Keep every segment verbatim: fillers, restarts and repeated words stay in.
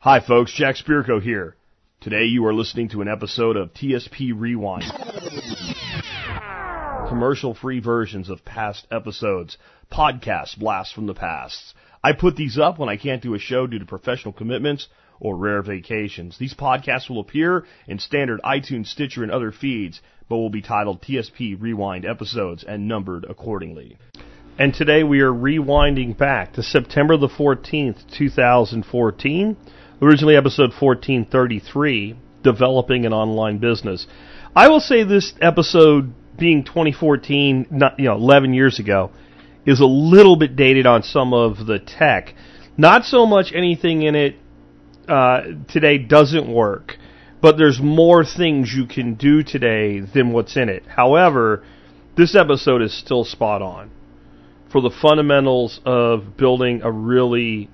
Hi folks, Jack Spirko here. Today you are listening to an episode of T S P Rewind. Commercial-free versions of past episodes, podcast blasts from the past. I put these up when I can't do a show due to professional commitments or rare vacations. These podcasts will appear in standard iTunes, Stitcher, and other feeds, but will be titled T S P Rewind episodes and numbered accordingly. And today we are rewinding back to September the fourteenth, two thousand fourteen. Originally episode fourteen thirty-three, Developing an Online Business. I will say this episode, being twenty fourteen, not, you know, eleven years ago, is a little bit dated on some of the tech. Not so much anything in it uh, today doesn't work, but there's more things you can do today than what's in it. However, this episode is still spot on for the fundamentals of building a really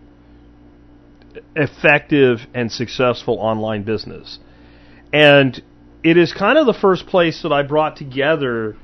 effective and successful online business. And it is kind of the first place that I brought together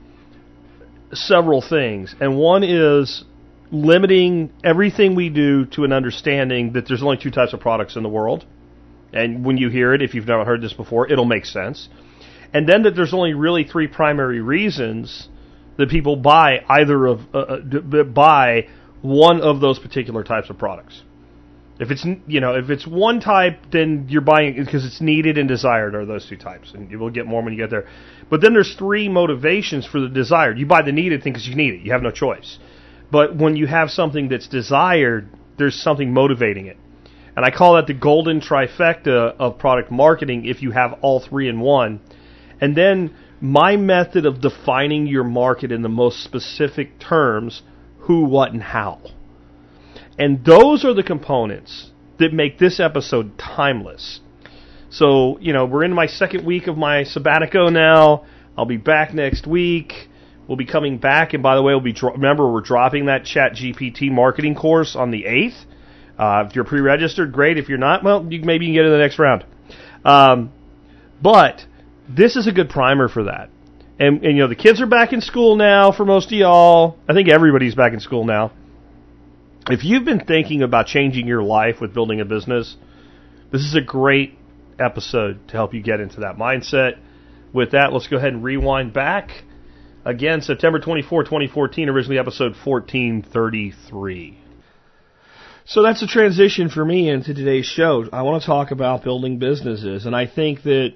several things. And one is limiting everything we do to an understanding that there's only two types of products in the world. And when you hear it, if you've never heard this before, it'll make sense. And then that there's only really three primary reasons that people buy either of uh, buy one of those particular types of products. If it's, you know, if it's one type, then you're buying it because it's needed and desired are those two types, and you will get more when you get there. But then there's three motivations for the desired. You buy the needed thing because you need it. You have no choice. But when you have something that's desired, there's something motivating it. And I call that the golden trifecta of product marketing if you have all three in one. And then my method of defining your market in the most specific terms, who, what, and how. And those are the components that make this episode timeless. So, you know, we're in my second week of my sabbatico now. I'll be back next week. We'll be coming back. And by the way, we'll be dro- remember, we're dropping that ChatGPT marketing course on the eighth. Uh, if you're pre-registered, great. If you're not, well, you, maybe you can get in the next round. Um, but this is a good primer for that. And, and, you know, the kids are back in school now for most of y'all. I think everybody's back in school now. If you've been thinking about changing your life with building a business, this is a great episode to help you get into that mindset. With that, let's go ahead and rewind back. Again, September twenty-fourth, twenty fourteen, originally episode fourteen thirty-three. So that's a transition for me into today's show. I want to talk about building businesses, and I think that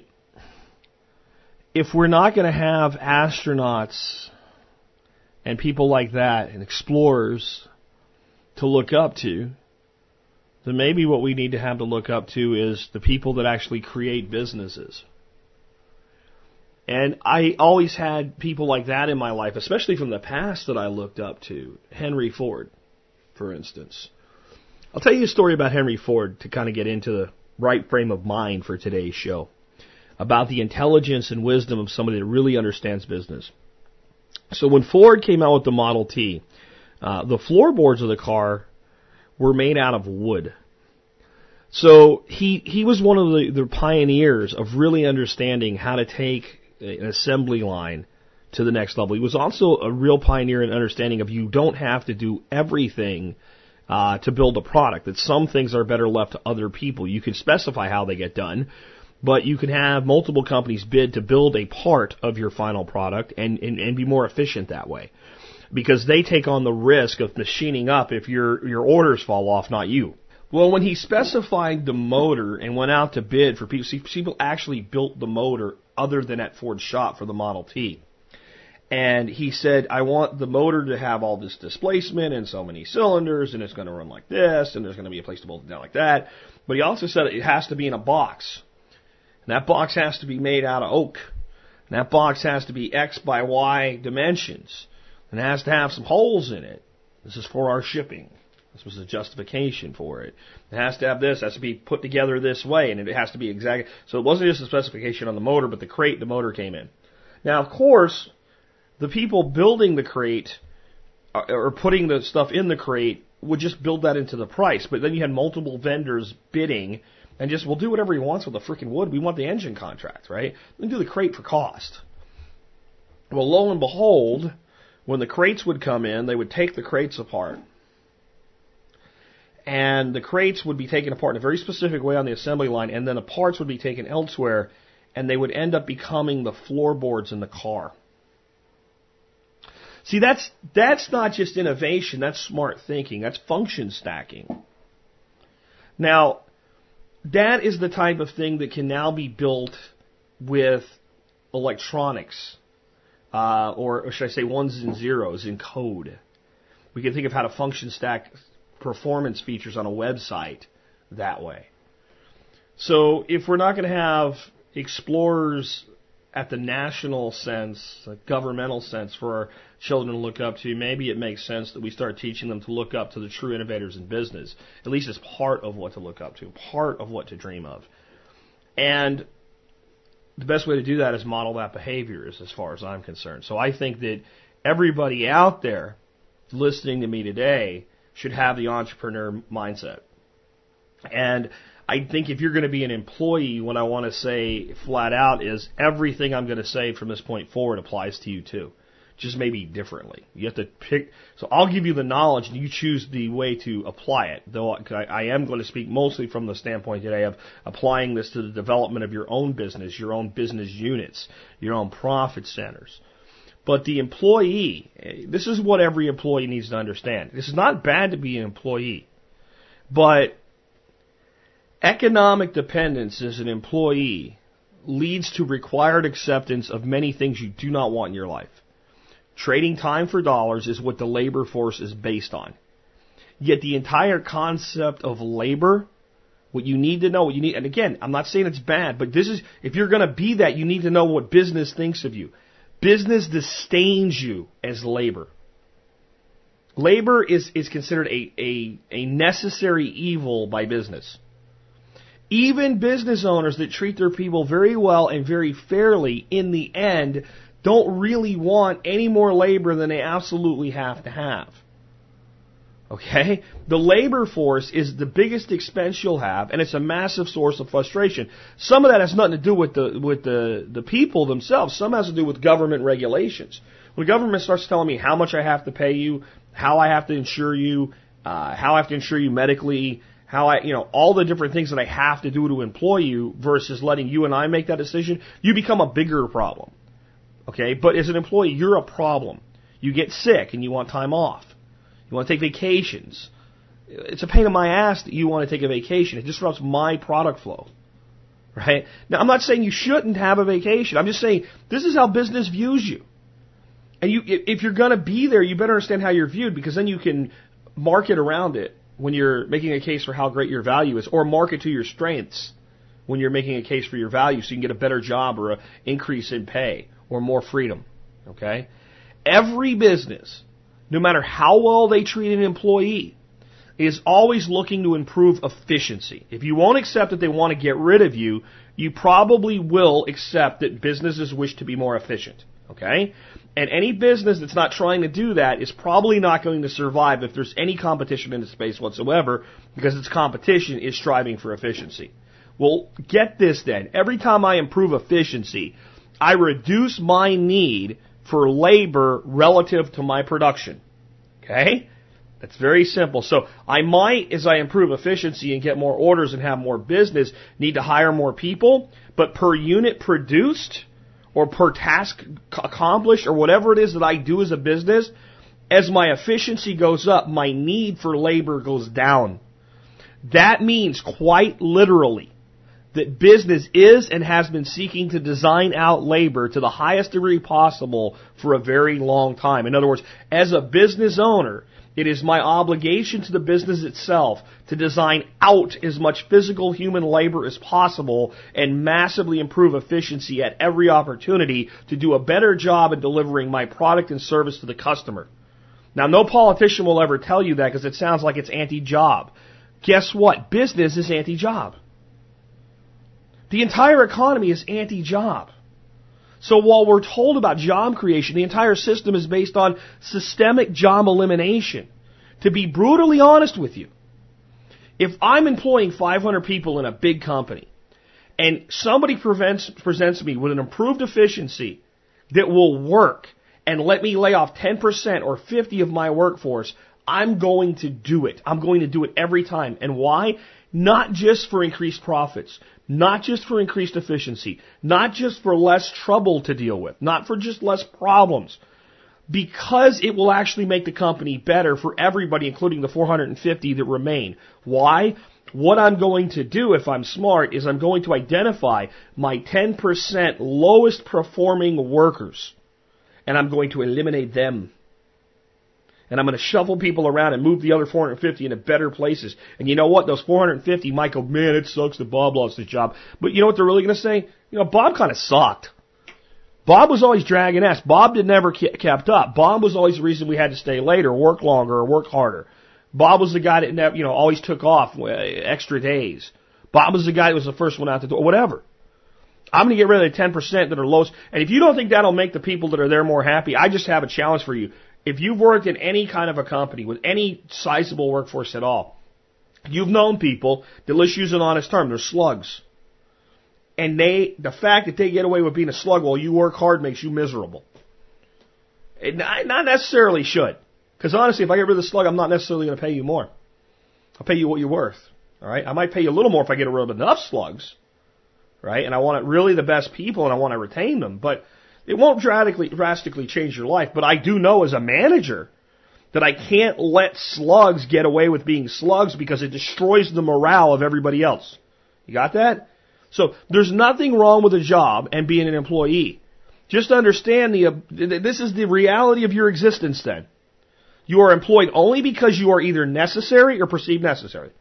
if we're not going to have astronauts and people like that and explorers to look up to, then maybe what we need to have to look up to is the people that actually create businesses. And I always had people like that in my life, especially from the past, that I looked up to. Henry Ford, for instance. I'll tell you a story about Henry Ford to kind of get into the right frame of mind for today's show, about the intelligence and wisdom of somebody that really understands business. So when Ford came out with the Model T, Uh, the floorboards of the car were made out of wood. So he he was one of the, the pioneers of really understanding how to take an assembly line to the next level. He was also a real pioneer in understanding of you don't have to do everything uh, to build a product, that some things are better left to other people. You can specify how they get done, but you can have multiple companies bid to build a part of your final product and, and, and be more efficient that way. Because they take on the risk of machining up if your your orders fall off, not you. Well, when he specified the motor and went out to bid for people, see, people actually built the motor other than at Ford's shop for the Model T. And he said, I want the motor to have all this displacement and so many cylinders, and it's going to run like this, and there's going to be a place to bolt it down like that. But he also said it has to be in a box. And that box has to be made out of oak. And that box has to be X by Y dimensions. And it has to have some holes in it. This is for our shipping. This was a justification for it. It has to have this. It has to be put together this way. And it has to be exact. So it wasn't just a specification on the motor, but the crate the motor came in. Now, of course, the people building the crate or putting the stuff in the crate would just build that into the price. But then you had multiple vendors bidding and just, we'll do whatever he wants with the freaking wood. We want the engine contract, right? Then do the crate for cost. Well, lo and behold, when the crates would come in, they would take the crates apart. and the crates would be taken apart in a very specific way on the assembly line, and then the parts would be taken elsewhere, and they would end up becoming the floorboards in the car. See, that's that's not just innovation, that's smart thinking, that's function stacking. Now, that is the type of thing that can now be built with electronics, uh, or, or should I say ones and zeros in code. We can think of how to function stack performance features on a website that way. So if we're not going to have explorers at the national sense, a governmental sense for our children to look up to, maybe it makes sense that we start teaching them to look up to the true innovators in business, at least as part of what to look up to, part of what to dream of. And the best way to do that is model that behavior, as far as I'm concerned. So I think that everybody out there listening to me today should have the entrepreneur mindset. And I think if you're going to be an employee, what I want to say flat out is everything I'm going to say from this point forward applies to you too. Just maybe differently. You have to pick. So I'll give you the knowledge and you choose the way to apply it. Though I, I am going to speak mostly from the standpoint today of applying this to the development of your own business, your own business units, your own profit centers. But the employee, this is what every employee needs to understand. This is not bad to be an employee, but economic dependence as an employee leads to required acceptance of many things you do not want in your life. Trading time for dollars is what the labor force is based on. Yet the entire concept of labor, what you need to know, what you need, and again, I'm not saying it's bad, but this is, if you're going to be that, you need to know what business thinks of you. Business disdains you as labor. Labor is, is considered a, a, a necessary evil by business. Even business owners that treat their people very well and very fairly, in the end, don't really want any more labor than they absolutely have to have. Okay? The labor force is the biggest expense you'll have, and it's a massive source of frustration. Some of that has nothing to do with the with the, the people themselves. Some has to do with government regulations. When the government starts telling me how much I have to pay you, how I have to insure you, uh, how I have to insure you medically, how I, you know, all the different things that I have to do to employ you versus letting you and I make that decision, you become a bigger problem. Okay? But as an employee, you're a problem. You get sick and you want time off. You want to take vacations. It's a pain in my ass that you want to take a vacation. It disrupts my product flow. Right? Now, I'm not saying you shouldn't have a vacation. I'm just saying this is how business views you. And you, if you're going to be there, you better understand how you're viewed, because then you can market around it when you're making a case for how great your value is, or market to your strengths when you're making a case for your value so you can get a better job or an increase in pay or more freedom. Okay? Every business, no matter how well they treat an employee, is always looking to improve efficiency. If you won't accept that they want to get rid of you, you probably will accept that businesses wish to be more efficient. Okay? And any business that's not trying to do that is probably not going to survive if there's any competition in the space whatsoever, because its competition is striving for efficiency. Well, get this then. Every time I improve efficiency, I reduce my need for labor relative to my production. Okay? That's very simple. So I might, as I improve efficiency and get more orders and have more business, need to hire more people, but per unit produced or per task accomplished or whatever it is that I do as a business, as my efficiency goes up, my need for labor goes down. That means quite literally that business is and has been seeking to design out labor to the highest degree possible for a very long time. In other words, as a business owner, it is my obligation to the business itself to design out as much physical human labor as possible and massively improve efficiency at every opportunity to do a better job in delivering my product and service to the customer. Now, no politician will ever tell you that because it sounds like it's anti-job. Guess what? Business is anti-job. The entire economy is anti-job. So while we're told about job creation, the entire system is based on systemic job elimination. To be brutally honest with you, if I'm employing five hundred people in a big company and somebody prevents, presents me with an improved efficiency that will work and let me lay off ten percent or fifty of my workforce, I'm going to do it. I'm going to do it every time. And why? Not just for increased profits, not just for increased efficiency, not just for less trouble to deal with, not for just less problems, because it will actually make the company better for everybody, including the four hundred fifty that remain. Why? What I'm going to do, if I'm smart, is I'm going to identify my ten percent lowest performing workers, and I'm going to eliminate them. And I'm going to shuffle people around and move the other four hundred fifty into better places. And you know what? Those four hundred fifty might go, man, it sucks that Bob lost his job. But you know what they're really going to say? You know, Bob kind of sucked. Bob was always dragging ass. Bob did never kept up. Bob was always the reason we had to stay later, work longer, or work harder. Bob was the guy that never, you know, always took off extra days. Bob was the guy that was the first one out the door. Whatever. I'm going to get rid of the ten percent that are lowest. And if you don't think that'll make the people that are there more happy, I just have a challenge for you. If you've worked in any kind of a company with any sizable workforce at all, you've known people that, let's use an honest term, they're slugs. And they, the fact that they get away with being a slug while you work hard makes you miserable. It not necessarily should. Because honestly, if I get rid of the slug, I'm not necessarily going to pay you more. I'll pay you what you're worth. All right? I might pay you a little more if I get rid of enough slugs. Right? And I want really the best people and I want to retain them. But it won't drastically, drastically change your life. But I do know as a manager that I can't let slugs get away with being slugs because it destroys the morale of everybody else. You got that? So there's nothing wrong with a job and being an employee. Just understand the, uh, this is the reality of your existence then. You are employed only because you are either necessary or perceived necessary.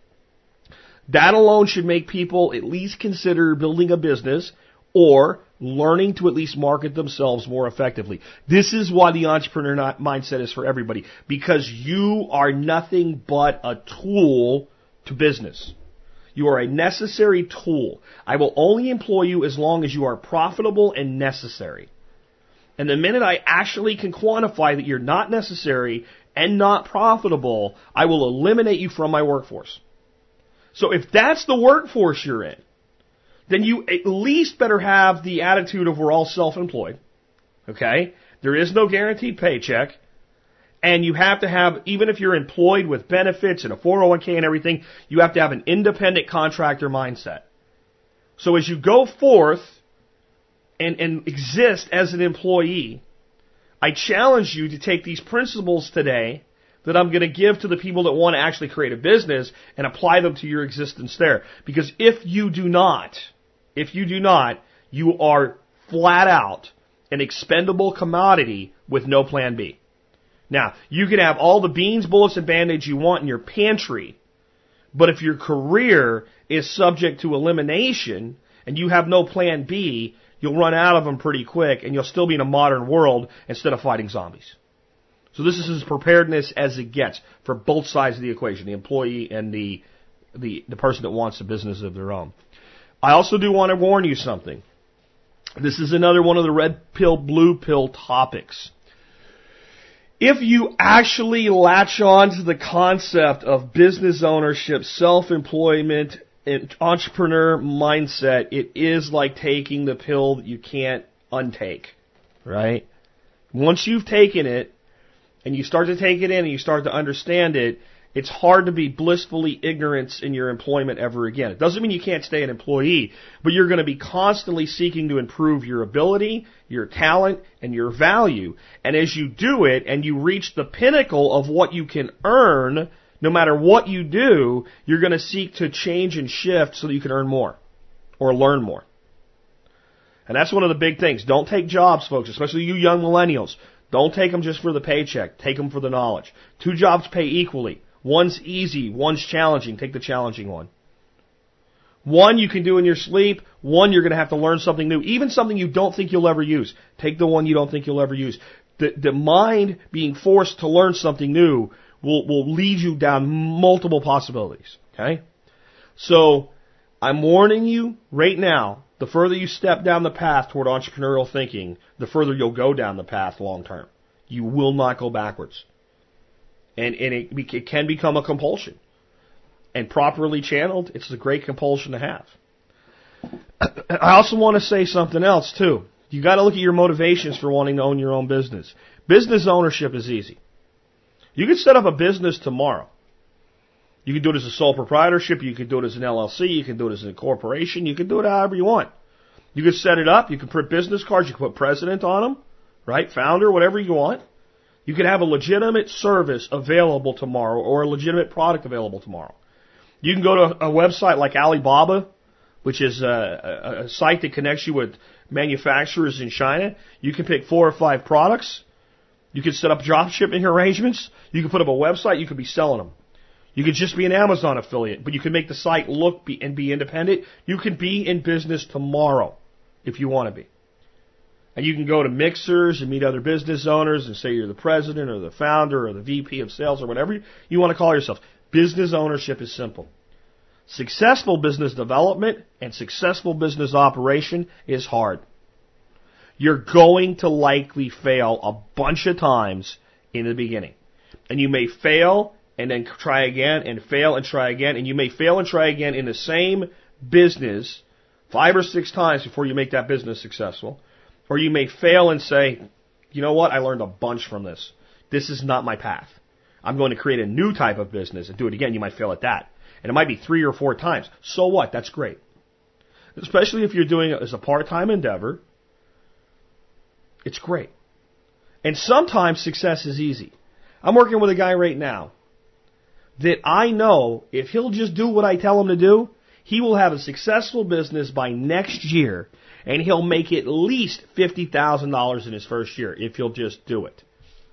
That alone should make people at least consider building a business or learning to at least market themselves more effectively. This is why the entrepreneur mindset is for everybody, because you are nothing but a tool to business. You are a necessary tool. I will only employ you as long as you are profitable and necessary. And the minute I actually can quantify that you're not necessary and not profitable, I will eliminate you from my workforce. So if that's the workforce you're in, then you at least better have the attitude of we're all self-employed. Okay? There is no guaranteed paycheck. And you have to have, even if you're employed with benefits and a four oh one k and everything, you have to have an independent contractor mindset. So as you go forth and, and exist as an employee, I challenge you to take these principles today that I'm going to give to the people that want to actually create a business and apply them to your existence there. Because if you do not, if you do not, you are flat out an expendable commodity with no plan B. Now, you can have all the beans, bullets, and band-aids you want in your pantry, but if your career is subject to elimination and you have no plan B, you'll run out of them pretty quick and you'll still be in a modern world instead of fighting zombies. So this is as preparedness as it gets for both sides of the equation, the employee and the, the, the person that wants a business of their own. I also do want to warn you something. This is another one of the red pill, blue pill topics. If you actually latch on to the concept of business ownership, self-employment, and entrepreneur mindset, it is like taking the pill that you can't untake, right? Once you've taken it, and you start to take it in and you start to understand it, it's hard to be blissfully ignorant in your employment ever again. It doesn't mean you can't stay an employee, but you're going to be constantly seeking to improve your ability, your talent, and your value. And as you do it and you reach the pinnacle of what you can earn, no matter what you do, you're going to seek to change and shift so that you can earn more or learn more. And that's one of the big things. Don't take jobs, folks, especially you young millennials. Don't take them just for the paycheck. Take them for the knowledge. Two jobs pay equally. One's easy, one's challenging. Take the challenging one. One you can do in your sleep. One you're going to have to learn something new. Even something you don't think you'll ever use. Take the one you don't think you'll ever use. The, the mind being forced to learn something new will, will lead you down multiple possibilities. Okay? So, I'm warning you right now, the further you step down the path toward entrepreneurial thinking, the further you'll go down the path long term. You will not go backwards. And, and it, it can become a compulsion. And properly channeled, it's a great compulsion to have. I also want to say something else, too. You got to look at your motivations for wanting to own your own business. Business ownership is easy. You could set up a business tomorrow. You can do it as a sole proprietorship. You can do it as an L L C. You can do it as a corporation. You can do it however you want. You can set it up. You can print business cards. You can put president on them, right? Founder, whatever you want. You can have a legitimate service available tomorrow or a legitimate product available tomorrow. You can go to a website like Alibaba, which is a, a, a site that connects you with manufacturers in China. You can pick four or five products. You can set up drop shipping arrangements. You can put up a website. You could be selling them. You could just be an Amazon affiliate, but you can make the site look be, and be independent. You can be in business tomorrow if you want to be. And you can go to mixers and meet other business owners and say you're the president or the founder or the V P of sales or whatever you want to call yourself. Business ownership is simple. Successful business development and successful business operation is hard. You're going to likely fail a bunch of times in the beginning. And you may fail and then try again and fail and try again. And you may fail and try again in the same business five or six times before you make that business successful. Or you may fail and say, you know what, I learned a bunch from this. This is not my path. I'm going to create a new type of business and do it again. You might fail at that. And it might be three or four times. So what? That's great. Especially if you're doing it as a part-time endeavor. It's great. And sometimes success is easy. I'm working with a guy right now that I know if he'll just do what I tell him to do, he will have a successful business by next year, and he'll make at least fifty thousand dollars in his first year if he'll just do it.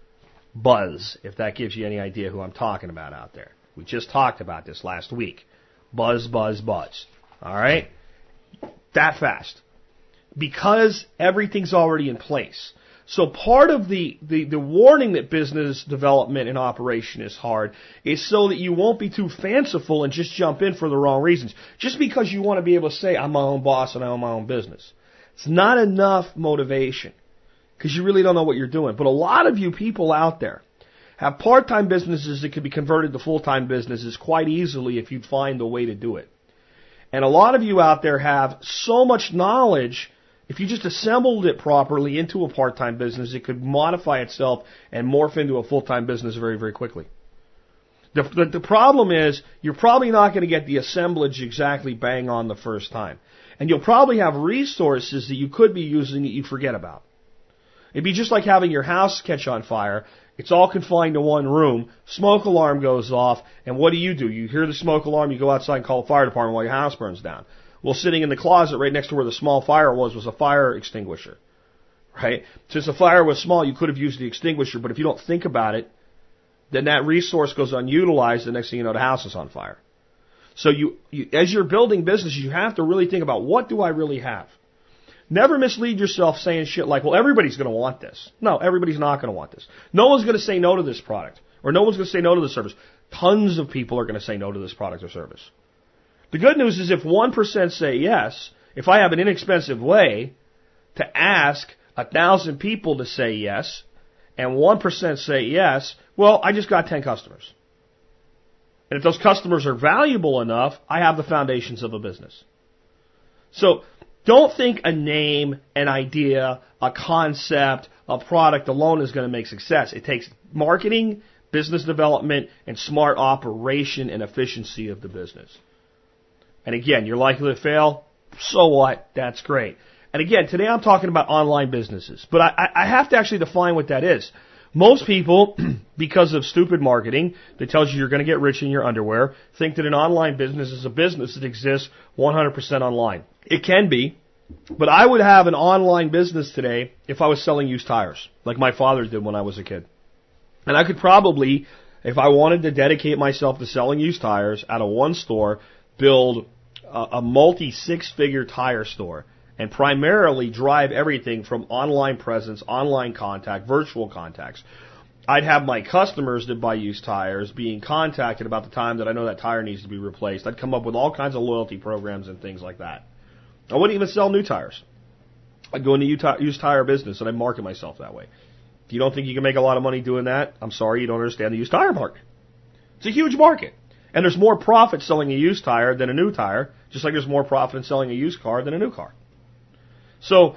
Buzz, if that gives you any idea who I'm talking about out there. We just talked about this last week. Buzz, buzz, buzz. All right? That fast. Because everything's already in place. So part of the, the, the warning that business development and operation is hard is so that you won't be too fanciful and just jump in for the wrong reasons. Just because you want to be able to say, I'm my own boss and I own my own business. It's not enough motivation because you really don't know what you're doing. But a lot of you people out there have part-time businesses that could be converted to full-time businesses quite easily if you'd find a way to do it. And a lot of you out there have so much knowledge. If you just assembled it properly into a part-time business, it could modify itself and morph into a full-time business very, very quickly. The, the, the problem is you're probably not going to get the assemblage exactly bang on the first time. And you'll probably have resources that you could be using that you forget about. It'd be just like having your house catch on fire. It's all confined to one room. Smoke alarm goes off, and what do you do? You hear the smoke alarm, you go outside and call the fire department while your house burns down. Well, sitting in the closet right next to where the small fire was was a fire extinguisher, right? Since the fire was small, you could have used the extinguisher, but if you don't think about it, then that resource goes unutilized. The next thing you know, the house is on fire. So you, you as you're building businesses, you have to really think about, what do I really have? Never mislead yourself saying shit like, well, everybody's going to want this. No, everybody's not going to want this. No one's going to say no to this product, or no one's going to say no to this service. Tons of people are going to say no to this product or service. The good news is if one percent say yes, if I have an inexpensive way to ask a thousand people to say yes, and one percent say yes, well, I just got ten customers. And if those customers are valuable enough, I have the foundations of a business. So don't think a name, an idea, a concept, a product alone is going to make success. It takes marketing, business development, and smart operation and efficiency of the business. And again, you're likely to fail. So what? That's great. And again, today I'm talking about online businesses. But I, I have to actually define what that is. Most people, because of stupid marketing that tells you you're going to get rich in your underwear, think that an online business is a business that exists one hundred percent online. It can be, but I would have an online business today if I was selling used tires, like my father did when I was a kid. And I could probably, if I wanted to dedicate myself to selling used tires out of one store, build a, a multi-six-figure tire store and primarily drive everything from online presence, online contact, virtual contacts. I'd have my customers that buy used tires being contacted about the time that I know that tire needs to be replaced. I'd come up with all kinds of loyalty programs and things like that. I wouldn't even sell new tires. I'd go into used tire business and I'd market myself that way. If you don't think you can make a lot of money doing that, I'm sorry, you don't understand the used tire market. It's a huge market. And there's more profit selling a used tire than a new tire, just like there's more profit in selling a used car than a new car. So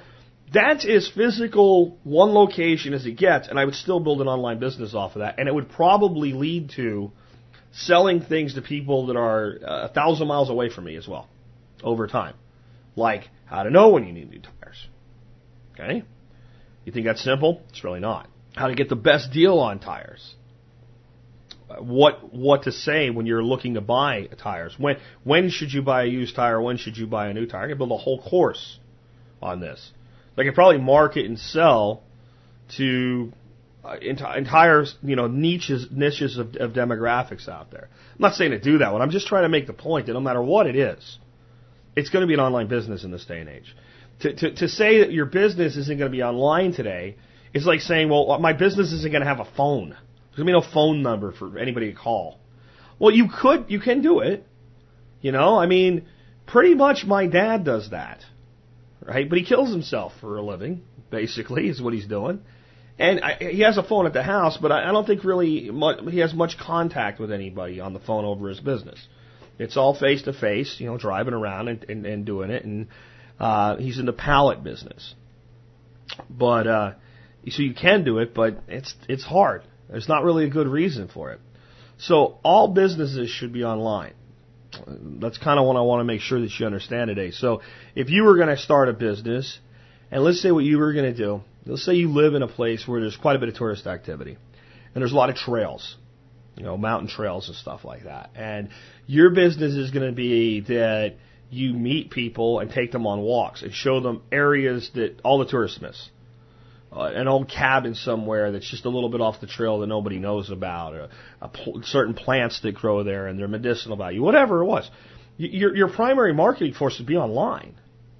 That's as physical one location as it gets, and I would still build an online business off of that, and it would probably lead to selling things to people that are a thousand miles away from me as well over time. Like how to know when you need new tires. Okay? You think that's simple? It's really not. How to get the best deal on tires. What what to say when you're looking to buy tires. When when should you buy a used tire? When should you buy a new tire? I can build a whole course on this. I could probably market and sell to uh, entire, you know, niches niches of, of demographics out there. I'm not saying to do that one. I'm just trying to make the point that no matter what it is, it's going to be an online business in this day and age. To to, to say that your business isn't going to be online today is like saying, well, my business isn't going to have a phone. There's going to be no phone number for anybody to call. Well, you could, you can do it. You know, I mean, pretty much my dad does that. Right? But he kills himself for a living, basically, is what he's doing. And I, he has a phone at the house, but I, I don't think really much, he has much contact with anybody on the phone over his business. It's all face-to-face, you know, driving around and, and, and doing it. And uh, he's in the pallet business. But, uh, so you can do it, but it's it's hard. There's not really a good reason for it. So all businesses should be online. That's kind of what I want to make sure that you understand today. So if you were going to start a business, and let's say what you were going to do, let's say you live in a place where there's quite a bit of tourist activity, and there's a lot of trails, you know, mountain trails and stuff like that. And your business is going to be that you meet people and take them on walks and show them areas that all the tourists miss. Uh, an old cabin somewhere that's just a little bit off the trail that nobody knows about, or a pl- certain plants that grow there and their medicinal value, whatever it was. Y- your, your primary marketing force would be online.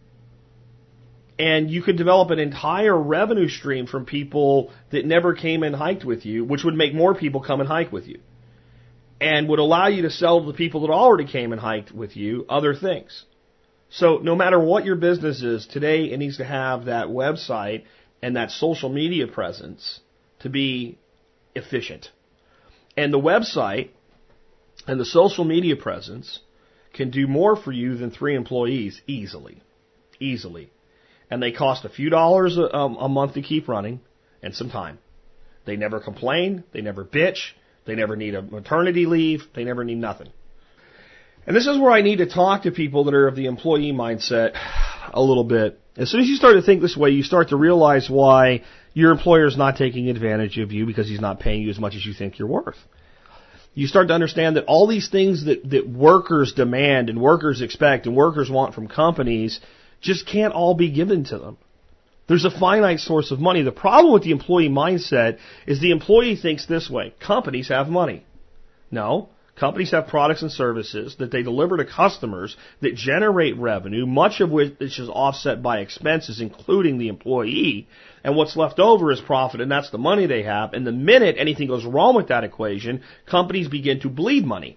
And you could develop an entire revenue stream from people that never came and hiked with you, which would make more people come and hike with you. And would allow you to sell to the people that already came and hiked with you other things. So no matter what your business is, today it needs to have that website and that social media presence to be efficient. And the website and the social media presence can do more for you than three employees easily. Easily. And they cost a few dollars a, a month to keep running and some time. They never complain. They never bitch. They never need a maternity leave. They never need nothing. And this is where I need to talk to people that are of the employee mindset a little bit. As soon as you start to think this way, you start to realize why your employer is not taking advantage of you because he's not paying you as much as you think you're worth. You start to understand that all these things that, that workers demand and workers expect and workers want from companies just can't all be given to them. There's a finite source of money. The problem with the employee mindset is the employee thinks this way. Companies have money. No. Companies have products and services that they deliver to customers that generate revenue, much of which is offset by expenses, including the employee. And what's left over is profit, and that's the money they have. And the minute anything goes wrong with that equation, companies begin to bleed money.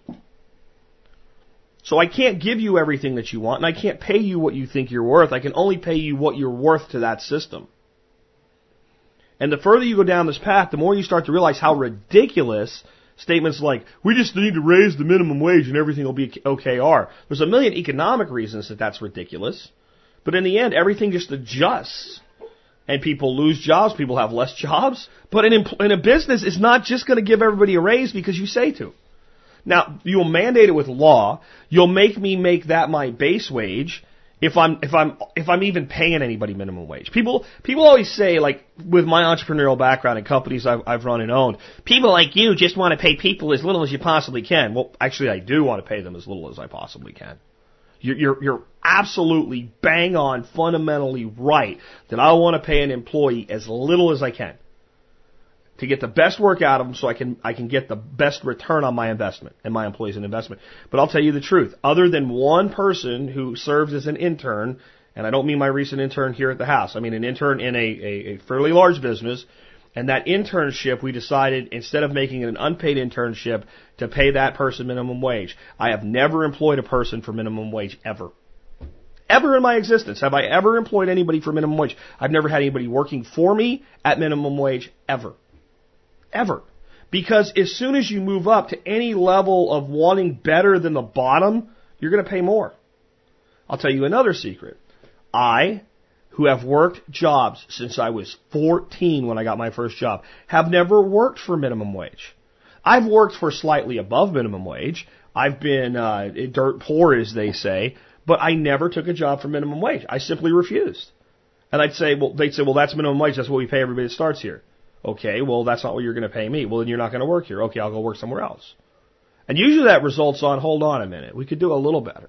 So I can't give you everything that you want, and I can't pay you what you think you're worth. I can only pay you what you're worth to that system. And the further you go down this path, the more you start to realize how ridiculous statements like, we just need to raise the minimum wage and everything will be okay are. There's a million economic reasons that that's ridiculous. But in the end, everything just adjusts. And people lose jobs, people have less jobs. But in, in a business, it's not just going to give everybody a raise because you say to. Now, you'll mandate it with law. You'll make me make that my base wage if I'm if I'm if I'm even paying anybody minimum wage. People people always say, like, with my entrepreneurial background and companies I've, I've run and owned, people like you just want to pay people as little as you possibly can. Well, actually, I do want to pay them as little as I possibly can. You're you're, you're absolutely bang on, fundamentally right that I want to pay an employee as little as I can to get the best work out of them, so I can I can get the best return on my investment, and my employees an investment. But I'll tell you the truth. Other than one person who serves as an intern, and I don't mean my recent intern here at the house, I mean an intern in a, a, a fairly large business, and that internship we decided, instead of making it an unpaid internship, to pay that person minimum wage. I have never employed a person for minimum wage ever. Ever in my existence have I ever employed anybody for minimum wage. I've never had anybody working for me at minimum wage ever. Ever. Because as soon as you move up to any level of wanting better than the bottom, you're going to pay more. I'll tell you another secret. I, who have worked jobs since I was fourteen when I got my first job have never worked for minimum wage. I've worked for slightly above minimum wage. I've been uh, dirt poor, as they say, but I never took a job for minimum wage. I simply refused. And I'd say, well, they'd say, well, that's minimum wage. That's what we pay everybody that starts here. Okay, well, that's not what you're going to pay me. Well, then you're not going to work here. Okay, I'll go work somewhere else. And usually that results on, hold on a minute, we could do a little better.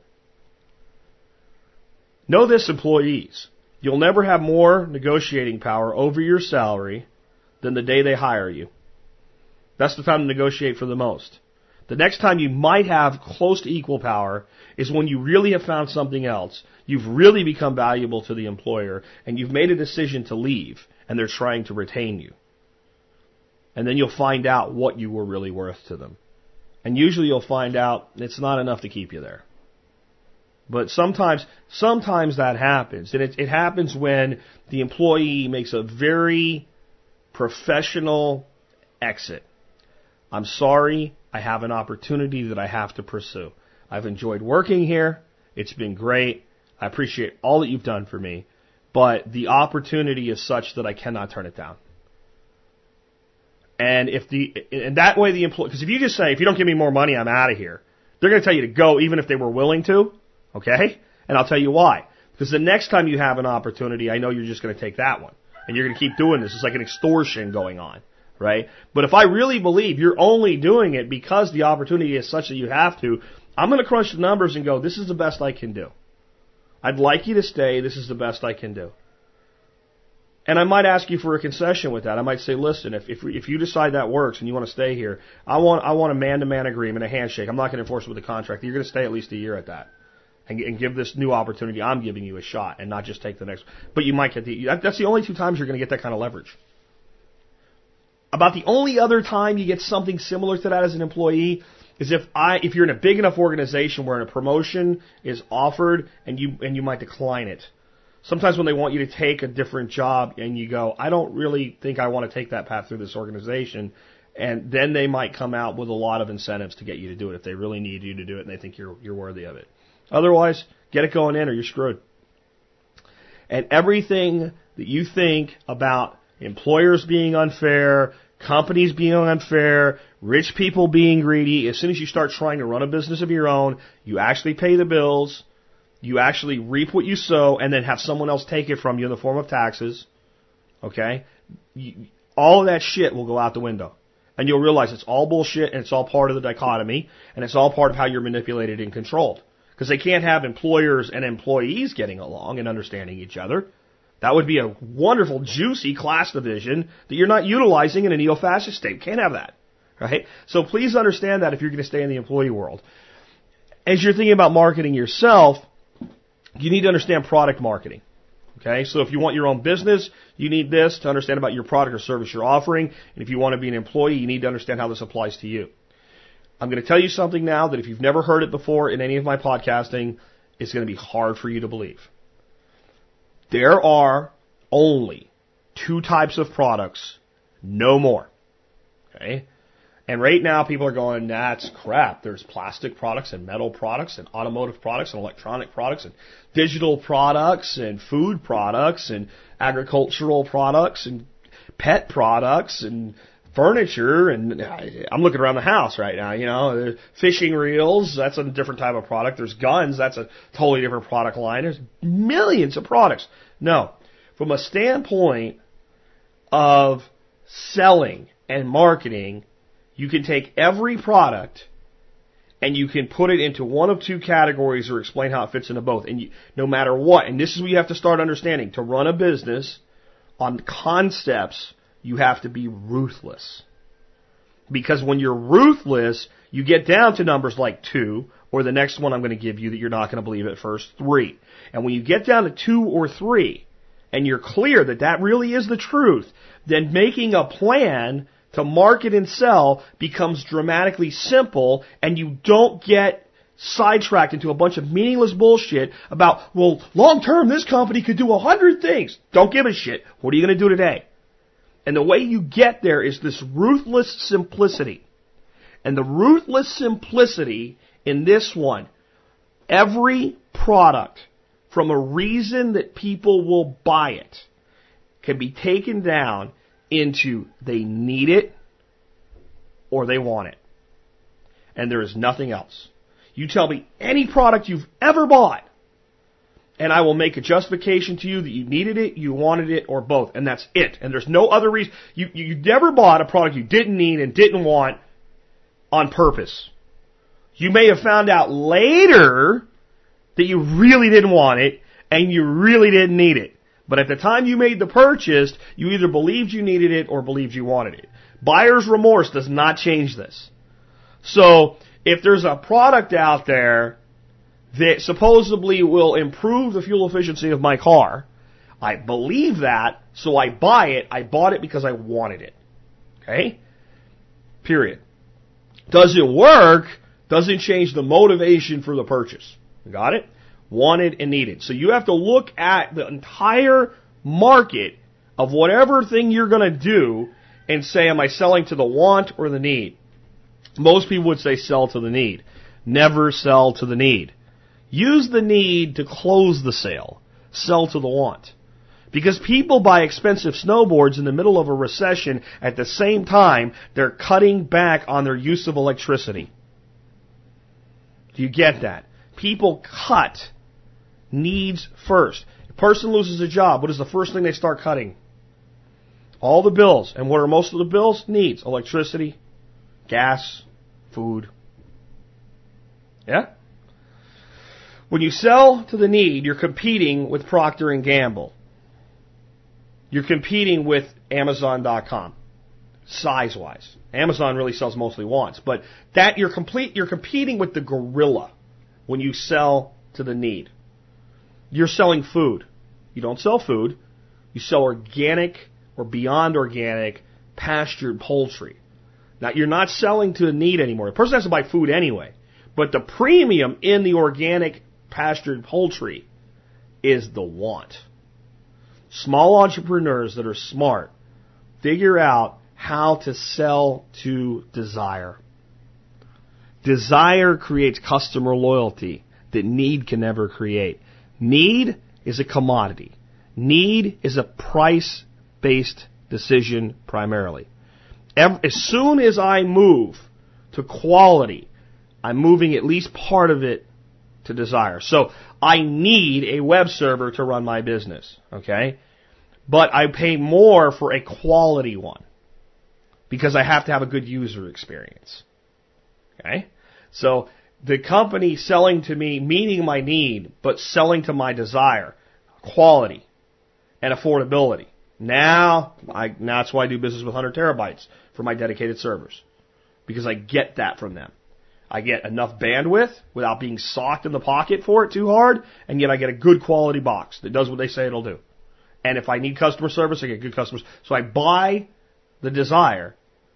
Know this, employees. You'll never have more negotiating power over your salary than the day they hire you. That's the time to negotiate for the most. The next time you might have close to equal power is when you really have found something else. You've really become valuable to the employer, and you've made a decision to leave, and they're trying to retain you. And then you'll find out what you were really worth to them. And usually you'll find out it's not enough to keep you there. But sometimes, sometimes that happens. And it, it happens when the employee makes a very professional exit. I'm sorry, I have an opportunity that I have to pursue. I've enjoyed working here. It's been great. I appreciate all that you've done for me. But the opportunity is such that I cannot turn it down. And if the and that way the employee, because if you just say, if you don't give me more money, I'm out of here, they're going to tell you to go even if they were willing to. Okay? And I'll tell you why. Because the next time you have an opportunity, I know you're just going to take that one. And you're going to keep doing this. It's like an extortion going on. Right? But if I really believe you're only doing it because the opportunity is such that you have to, I'm going to crunch the numbers and go, this is the best I can do. I'd like you to stay. This is the best I can do. And I might ask you for a concession with that. I might say, listen, if if, if you decide that works and you want to stay here, I want I want a man-to-man agreement, a handshake. I'm not going to enforce it with a contract. You're going to stay at least a year at that. And, and give this new opportunity I'm giving you a shot and not just take the next. But you might get the, that's the only two times you're going to get that kind of leverage. About the only other time you get something similar to that as an employee is if I if you're in a big enough organization where a promotion is offered and you and you might decline it. Sometimes when they want you to take a different job and you go, I don't really think I want to take that path through this organization, and then they might come out with a lot of incentives to get you to do it if they really need you to do it and they think you're you're worthy of it. Otherwise, get it going in or you're screwed. And everything that you think about employers being unfair, companies being unfair, rich people being greedy, as soon as you start trying to run a business of your own, you actually pay the bills, you actually reap what you sow, and then have someone else take it from you in the form of taxes, okay? You, all of that shit will go out the window. And you'll realize it's all bullshit, and it's all part of the dichotomy, and it's all part of how you're manipulated and controlled. Because they can't have employers and employees getting along and understanding each other. That would be a wonderful, juicy class division that you're not utilizing in a neo-fascist state. Can't have that, right? So please understand that if you're going to stay in the employee world. As you're thinking about marketing yourself, you need to understand product marketing. Okay, so if you want your own business, you need this to understand about your product or service you're offering. And if you want to be an employee, you need to understand how this applies to you. I'm going to tell you something now that if you've never heard it before in any of my podcasting, it's going to be hard for you to believe. There are only two types of products, no more. Okay? And right now people are going, that's crap. There's plastic products and metal products and automotive products and electronic products and digital products and food products and agricultural products and pet products and furniture. And I'm looking around the house right now, you know, there's fishing reels, that's a different type of product. There's guns, that's a totally different product line. There's millions of products. No, from a standpoint of selling and marketing, you can take every product and you can put it into one of two categories or explain how it fits into both. And you, no matter what, and this is what you have to start understanding, to run a business on concepts, you have to be ruthless. Because when you're ruthless, you get down to numbers like two, or the next one I'm going to give you that you're not going to believe at first, three. And when you get down to two or three, and you're clear that that really is the truth, then making a plan to market and sell becomes dramatically simple, and you don't get sidetracked into a bunch of meaningless bullshit about, well, long term this company could do a hundred things. Don't give a shit. What are you going to do today? And the way you get there is this ruthless simplicity. And the ruthless simplicity in this one, every product from a reason that people will buy it can be taken down into they need it or they want it. And there is nothing else. You tell me any product you've ever bought, and I will make a justification to you that you needed it, you wanted it, or both. And that's it. And there's no other reason. You, you never bought a product you didn't need and didn't want on purpose. You may have found out later that you really didn't want it and you really didn't need it. But at the time you made the purchase, you either believed you needed it or believed you wanted it. Buyer's remorse does not change this. So, if there's a product out there that supposedly will improve the fuel efficiency of my car, I believe that, so I buy it. I bought it because I wanted it. Okay? Period. Does it work? Doesn't change the motivation for the purchase. Got it? Wanted and needed. So you have to look at the entire market of whatever thing you're going to do and say, am I selling to the want or the need? Most people would say sell to the need. Never sell to the need. Use the need to close the sale. Sell to the want. Because people buy expensive snowboards in the middle of a recession. At the same time, they're cutting back on their use of electricity. Do you get that? People cut needs first. If a person loses a job, what is the first thing they start cutting? All the bills. And what are most of the bills? Needs. Electricity, gas, food. Yeah? When you sell to the need, you're competing with Procter and Gamble. You're competing with Amazon dot com, size-wise. Amazon really sells mostly wants, but that you're complete. You're competing with the gorilla when you sell to the need. You're selling food. You don't sell food. You sell organic or beyond organic pastured poultry. Now, you're not selling to the need anymore. The person has to buy food anyway. But the premium in the organic pastured poultry is the want. Small entrepreneurs that are smart figure out how to sell to desire. Desire creates customer loyalty that need can never create. Need is a commodity. Need is a price-based decision primarily. As soon as I move to quality, I'm moving at least part of it to desire. So I need a web server to run my business, okay? But I pay more for a quality one because I have to have a good user experience, okay? So the company selling to me, meeting my need, but selling to my desire, quality and affordability. Now, I, now that's why I do business with one hundred terabytes for my dedicated servers, because I get that from them. I get enough bandwidth without being socked in the pocket for it too hard, and yet I get a good quality box that does what they say it'll do. And if I need customer service, I get good customers. So I buy the desire,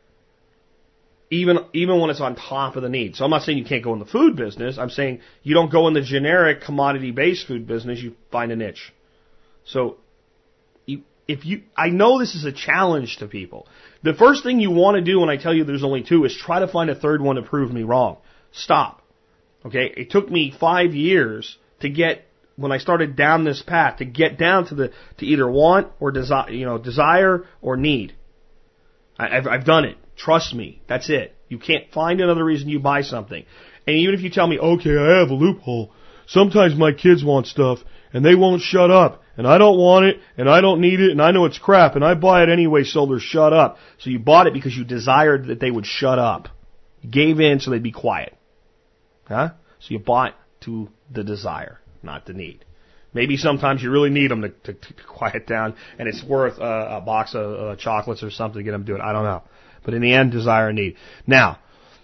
even even when it's on top of the need. So I'm not saying you can't go in the food business. I'm saying you don't go in the generic commodity-based food business. You find a niche. So you, if you, I know this is a challenge to people. The first thing you want to do when I tell you there's only two is try to find a third one to prove me wrong. Stop. Okay? It took me five years to get, when I started down this path, to get down to the to either want or desire, you know, desire or need. I, I've, I've done it. Trust me. That's it. You can't find another reason you buy something. And even if you tell me, okay, I have a loophole. Sometimes my kids want stuff and they won't shut up. And I don't want it, and I don't need it, and I know it's crap, and I buy it anyway, so they'll shut up. So you bought it because you desired that they would shut up. You gave in so they'd be quiet. Huh? So you bought to the desire, not the need. Maybe sometimes you really need them to, to, to quiet down, and it's worth uh, a box of uh, chocolates or something to get them to do it. I don't know. But in the end, desire and need. Now,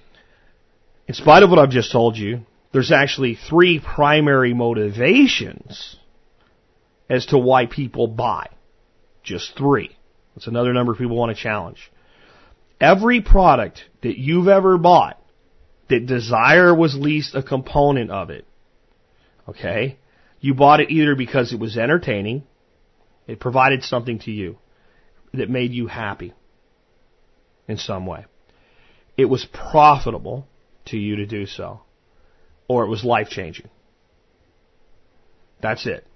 in spite of what I've just told you, there's actually three primary motivations as to why people buy. Just three. That's another number people want to challenge. Every product that you've ever bought, that desire was least a component of it, okay, you bought it either because it was entertaining, it provided something to you that made you happy in some way, it was profitable to you to do so, or it was life-changing. That's it.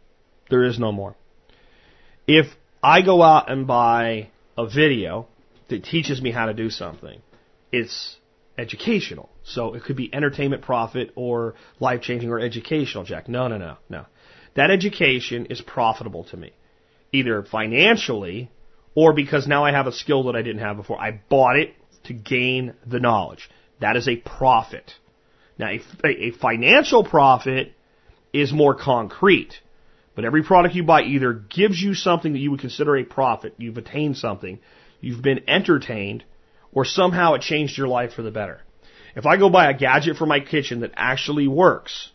There is no more. If I go out and buy a video that teaches me how to do something, it's educational. So it could be entertainment profit or life-changing or educational, Jack. No, no, no, no. That education is profitable to me, either financially or because now I have a skill that I didn't have before. I bought it to gain the knowledge. That is a profit. Now, a, a financial profit is more concrete. But every product you buy either gives you something that you would consider a profit, you've attained something, you've been entertained, or somehow it changed your life for the better. If I go buy a gadget for my kitchen that actually works,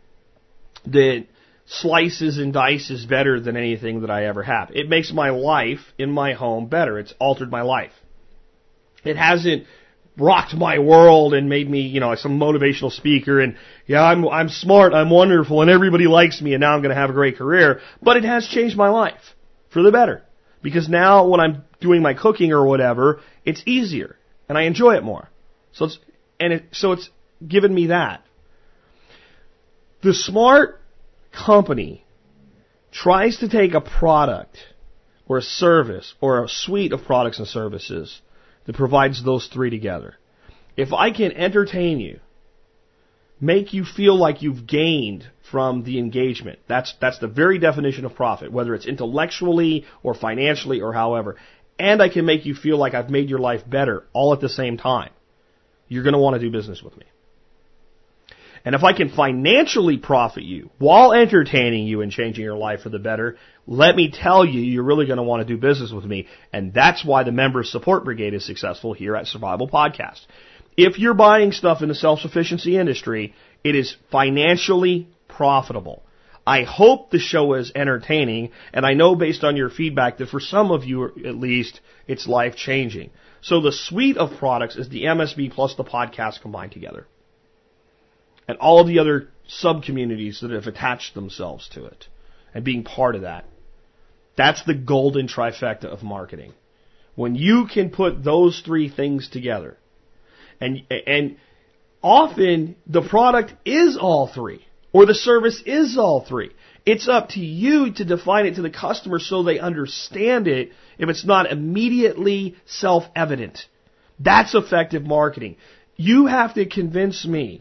that slices and dices better than anything that I ever have, it makes my life in my home better. It's altered my life. It hasn't rocked my world and made me, you know, some motivational speaker and, yeah, I'm I'm smart, I'm wonderful, and everybody likes me, and now I'm going to have a great career. But it has changed my life for the better. Because now when I'm doing my cooking or whatever, it's easier, and I enjoy it more. So it's, and it, so it's given me that. The smart company tries to take a product or a service or a suite of products and services that provides those three together. If I can entertain you, make you feel like you've gained from the engagement, that's that's the very definition of profit, whether it's intellectually or financially or however, and I can make you feel like I've made your life better all at the same time, you're going to want to do business with me. And if I can financially profit you while entertaining you and changing your life for the better, let me tell you, you're really going to want to do business with me. And that's why the Member Support Brigade is successful here at Survival Podcast. If you're buying stuff in the self-sufficiency industry, it is financially profitable. I hope the show is entertaining, and I know based on your feedback that for some of you at least, it's life-changing. So the suite of products is the M S B plus the podcast combined together. And all of the other sub-communities that have attached themselves to it and being part of that. That's the golden trifecta of marketing. When you can put those three things together, and and often the product is all three, or the service is all three. It's up to you to define it to the customer so they understand it if it's not immediately self-evident. That's effective marketing. You have to convince me,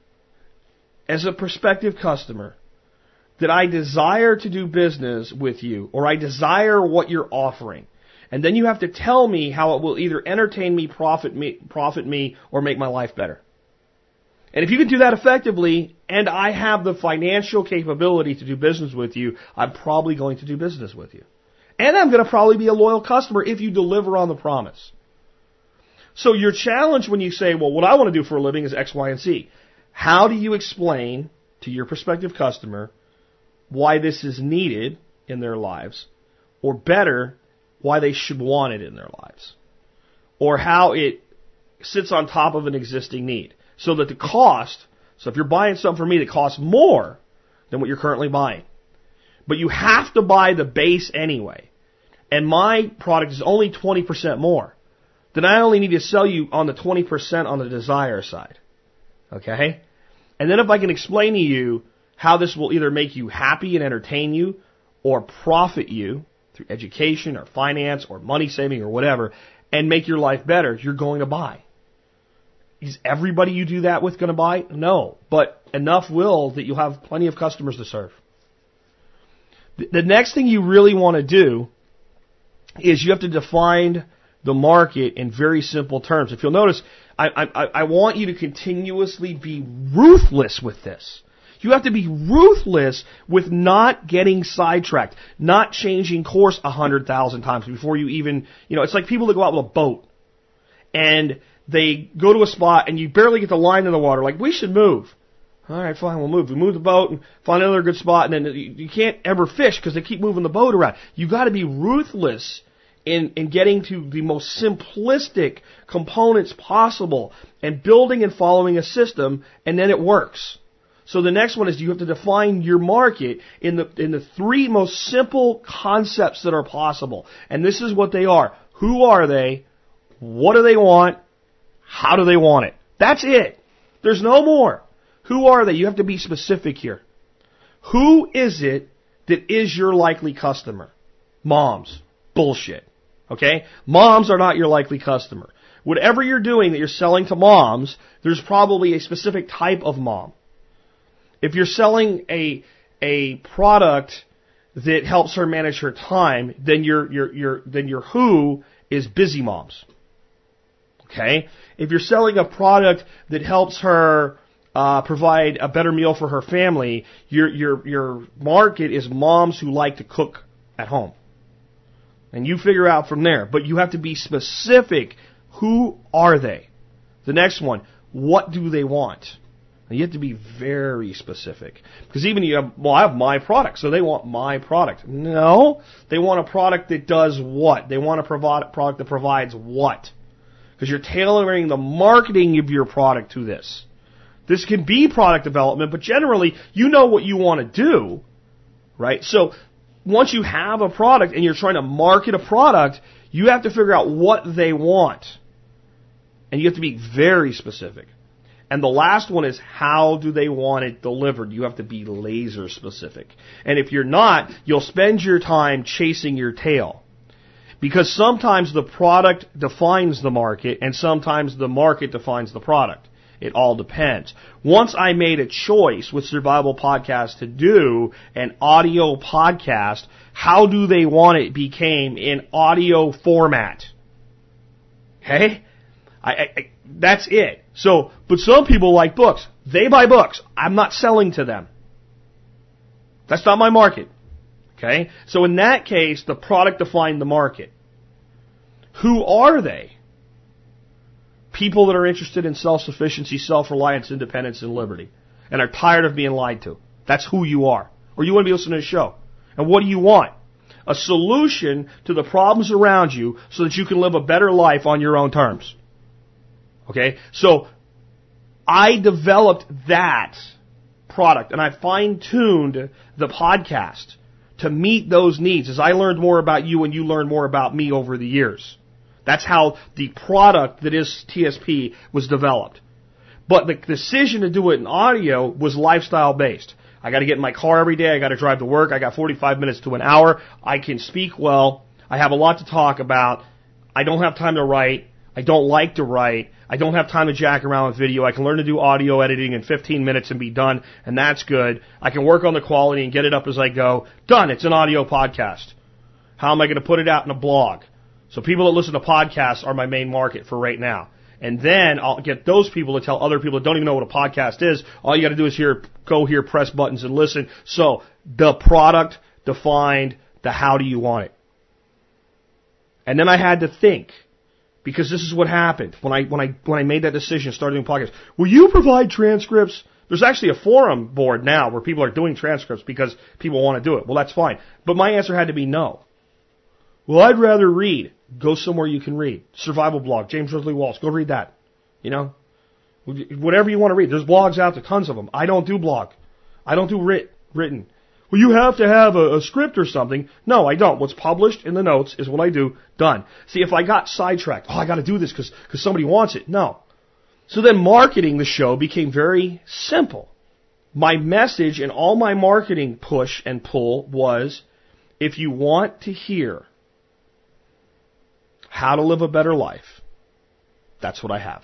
as a prospective customer, that I desire to do business with you, or I desire what you're offering. And then you have to tell me how it will either entertain me, profit me, profit me, or make my life better. And if you can do that effectively, and I have the financial capability to do business with you, I'm probably going to do business with you. And I'm going to probably be a loyal customer if you deliver on the promise. So your challenge when you say, well, what I want to do for a living is X, Y, and Z. How do you explain to your prospective customer why this is needed in their lives, or better, why they should want it in their lives, or how it sits on top of an existing need, so that the cost, so if you're buying something from me that costs more than what you're currently buying, but you have to buy the base anyway, and my product is only twenty percent more, then I only need to sell you on the twenty percent on the desire side. Okay? And then if I can explain to you how this will either make you happy and entertain you, or profit you through education or finance or money saving or whatever, and make your life better, you're going to buy. Is everybody you do that with going to buy? No. But enough will that you'll have plenty of customers to serve. The next thing you really want to do is you have to define the market in very simple terms. If you'll notice, I, I, I want you to continuously be ruthless with this. You have to be ruthless with not getting sidetracked, not changing course a hundred thousand times before you even, you know, it's like people that go out with a boat and they go to a spot and you barely get the line in the water, like, we should move. All right, fine, we'll move. We move the boat and find another good spot, and then you can't ever fish because they keep moving the boat around. You've got to be ruthless in, in getting to the most simplistic components possible and building and following a system, and then it works. So the next one is you have to define your market in the in the three most simple concepts that are possible. And this is what they are. Who are they? What do they want? How do they want it? That's it. There's no more. Who are they? You have to be specific here. Who is it that is your likely customer. Moms. Bullshit. Okay? Moms are not your likely customer. Whatever you're doing that you're selling to moms, there's probably a specific type of mom. If you're selling a a product that helps her manage her time, then your your your then your who is busy moms. Okay? If you're selling a product that helps her uh, provide a better meal for her family, your your your market is moms who like to cook at home. And you figure out from there. But you have to be specific. Who are they? The next one, what do they want? And you have to be very specific. Because even you have, well, I have my product, so they want my product. No, they want a product that does what? They want a provi- product that provides what? Because you're tailoring the marketing of your product to this. This can be product development, but generally, you know what you want to do, right? So, once you have a product and you're trying to market a product, you have to figure out what they want. And you have to be very specific. And the last one is, how do they want it delivered? You have to be laser specific. And if you're not, you'll spend your time chasing your tail. Because sometimes the product defines the market, and sometimes the market defines the product. It all depends. Once I made a choice with Survival Podcast to do an audio podcast, how do they want it became in audio format. Okay? I, I, that's it. So, but some people like books. They buy books. I'm not selling to them. That's not my market. Okay? So in that case, the product defined the market. Who are they? People that are interested in self-sufficiency, self-reliance, independence, and liberty. And are tired of being lied to. That's who you are. Or you want to be listening to the show. And what do you want? A solution to the problems around you so that you can live a better life on your own terms. Okay? So, I developed that product, and I fine-tuned the podcast to meet those needs as I learned more about you and you learned more about me over the years. That's how the product that is T S P was developed. But the decision to do it in audio was lifestyle based. I got to get in my car every day. I got to drive to work. I got forty-five minutes to an hour. I can speak well. I have a lot to talk about. I don't have time to write. I don't like to write. I don't have time to jack around with video. I can learn to do audio editing in fifteen minutes and be done, and that's good. I can work on the quality and get it up as I go. Done. It's an audio podcast. How am I going to put it out in a blog? So people that listen to podcasts are my main market for right now. And then I'll get those people to tell other people that don't even know what a podcast is. All you got to do is here, go here, press buttons, and listen. So the product defined the how do you want it. And then I had to think, because this is what happened when I when I when I made that decision, starting doing podcasts. Will you provide transcripts? There's actually a forum board now where people are doing transcripts because people want to do it. Well, that's fine. But my answer had to be no. Well, I'd rather read. Go somewhere you can read. Survival blog, James Ridley Walsh. Go read that. You know? Whatever you want to read. There's blogs out there, tons of them. I don't do blog. I don't do writ, written. Well, you have to have a, a script or something. No, I don't. What's published in the notes is what I do. Done. See, if I got sidetracked, oh, I got to do this because because somebody wants it. No. So then marketing the show became very simple. My message and all my marketing push and pull was, if you want to hear how to live a better life, that's what I have.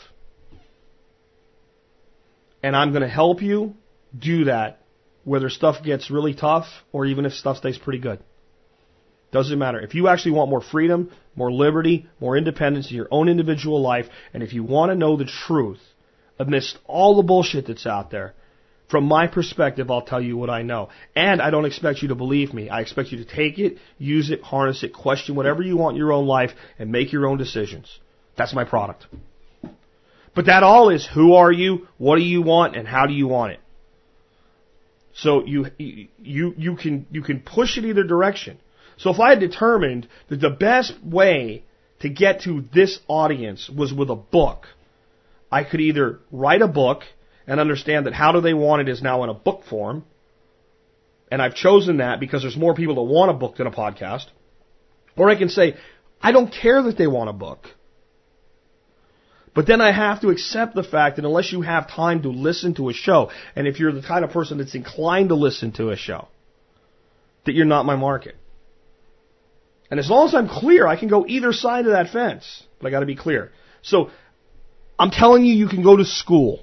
And I'm going to help you do that whether stuff gets really tough or even if stuff stays pretty good. Doesn't matter. If you actually want more freedom, more liberty, more independence in your own individual life, and if you want to know the truth amidst all the bullshit that's out there, from my perspective, I'll tell you what I know. And I don't expect you to believe me. I expect you to take it, use it, harness it, question whatever you want in your own life, and make your own decisions. That's my product. But that all is, who are you, what do you want, and how do you want it? So you you you can you can push it either direction. So if I had determined that the best way to get to this audience was with a book, I could either write a book and understand that how do they want it is now in a book form, and I've chosen that because there's more people that want a book than a podcast, or I can say, I don't care that they want a book. But then I have to accept the fact that unless you have time to listen to a show, and if you're the kind of person that's inclined to listen to a show, that you're not my market. And as long as I'm clear, I can go either side of that fence. But I got to be clear. So I'm telling you, you can go to school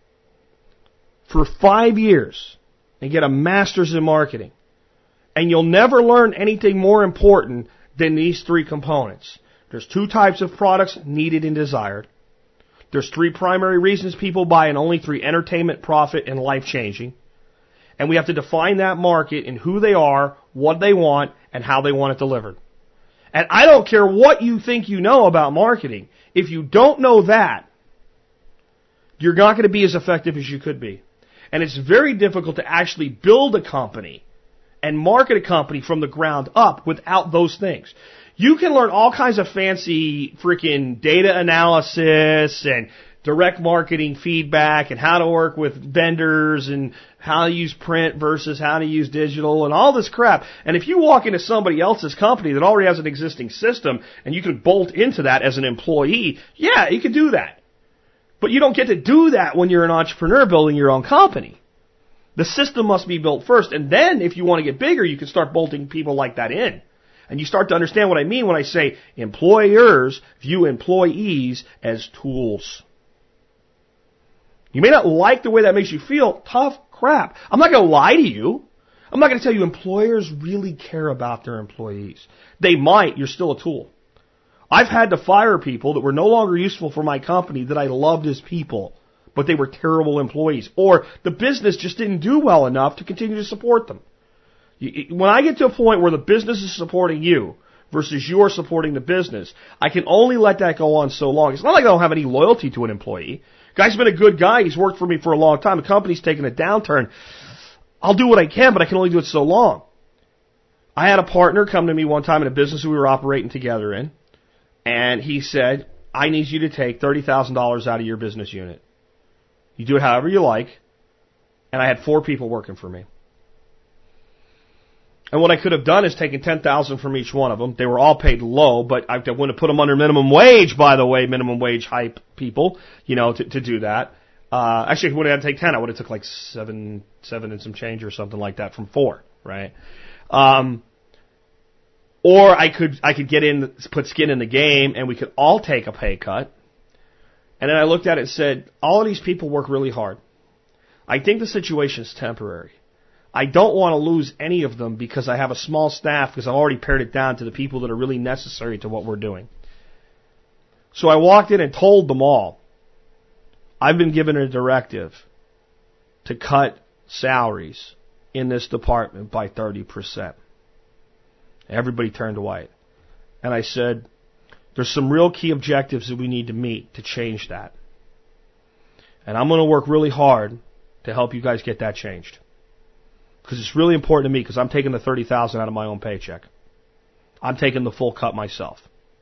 for five years and get a master's in marketing. And you'll never learn anything more important than these three components. There's two types of products needed and desired. There's three primary reasons people buy, and only three: entertainment, profit, and life-changing. And we have to define that market and who they are, what they want, and how they want it delivered. And I don't care what you think you know about marketing. If you don't know that, you're not going to be as effective as you could be. And it's very difficult to actually build a company and market a company from the ground up without those things. You can learn all kinds of fancy freaking data analysis and direct marketing feedback and how to work with vendors and how to use print versus how to use digital and all this crap. And if you walk into somebody else's company that already has an existing system and you can bolt into that as an employee, yeah, you can do that. But you don't get to do that when you're an entrepreneur building your own company. The system must be built first, and then if you want to get bigger, you can start bolting people like that in. And you start to understand what I mean when I say employers view employees as tools. You may not like the way that makes you feel. Tough crap. I'm not going to lie to you. I'm not going to tell you employers really care about their employees. They might. You're still a tool. I've had to fire people that were no longer useful for my company that I loved as people, but they were terrible employees. Or the business just didn't do well enough to continue to support them. When I get to a point where the business is supporting you versus you're supporting the business, I can only let that go on so long. It's not like I don't have any loyalty to an employee. Guy's been a good guy. He's worked for me for a long time. The company's taken a downturn. I'll do what I can, but I can only do it so long. I had a partner come to me one time in a business we were operating together in, and he said, I need you to take thirty thousand dollars out of your business unit. You do it however you like. And I had four people working for me. And what I could have done is taken ten thousand dollars from each one of them. They were all paid low, but I wouldn't have put them under minimum wage, by the way, minimum wage hype people, you know, to, to do that. Uh, actually, if I would have had to take ten, I would have took like seven, seven and some change or something like that from four, right? Um, or I could, I could get in, put skin in the game, and we could all take a pay cut. And then I looked at it and said, all of these people work really hard. I think the situation is temporary. I don't want to lose any of them because I have a small staff because I've already pared it down to the people that are really necessary to what we're doing. So I walked in and told them all, I've been given a directive to cut salaries in this department by thirty percent. Everybody turned white. And I said, there's some real key objectives that we need to meet to change that. And I'm going to work really hard to help you guys get that changed. Because it's really important to me because I'm taking the thirty thousand dollars out of my own paycheck. I'm taking the full cut myself.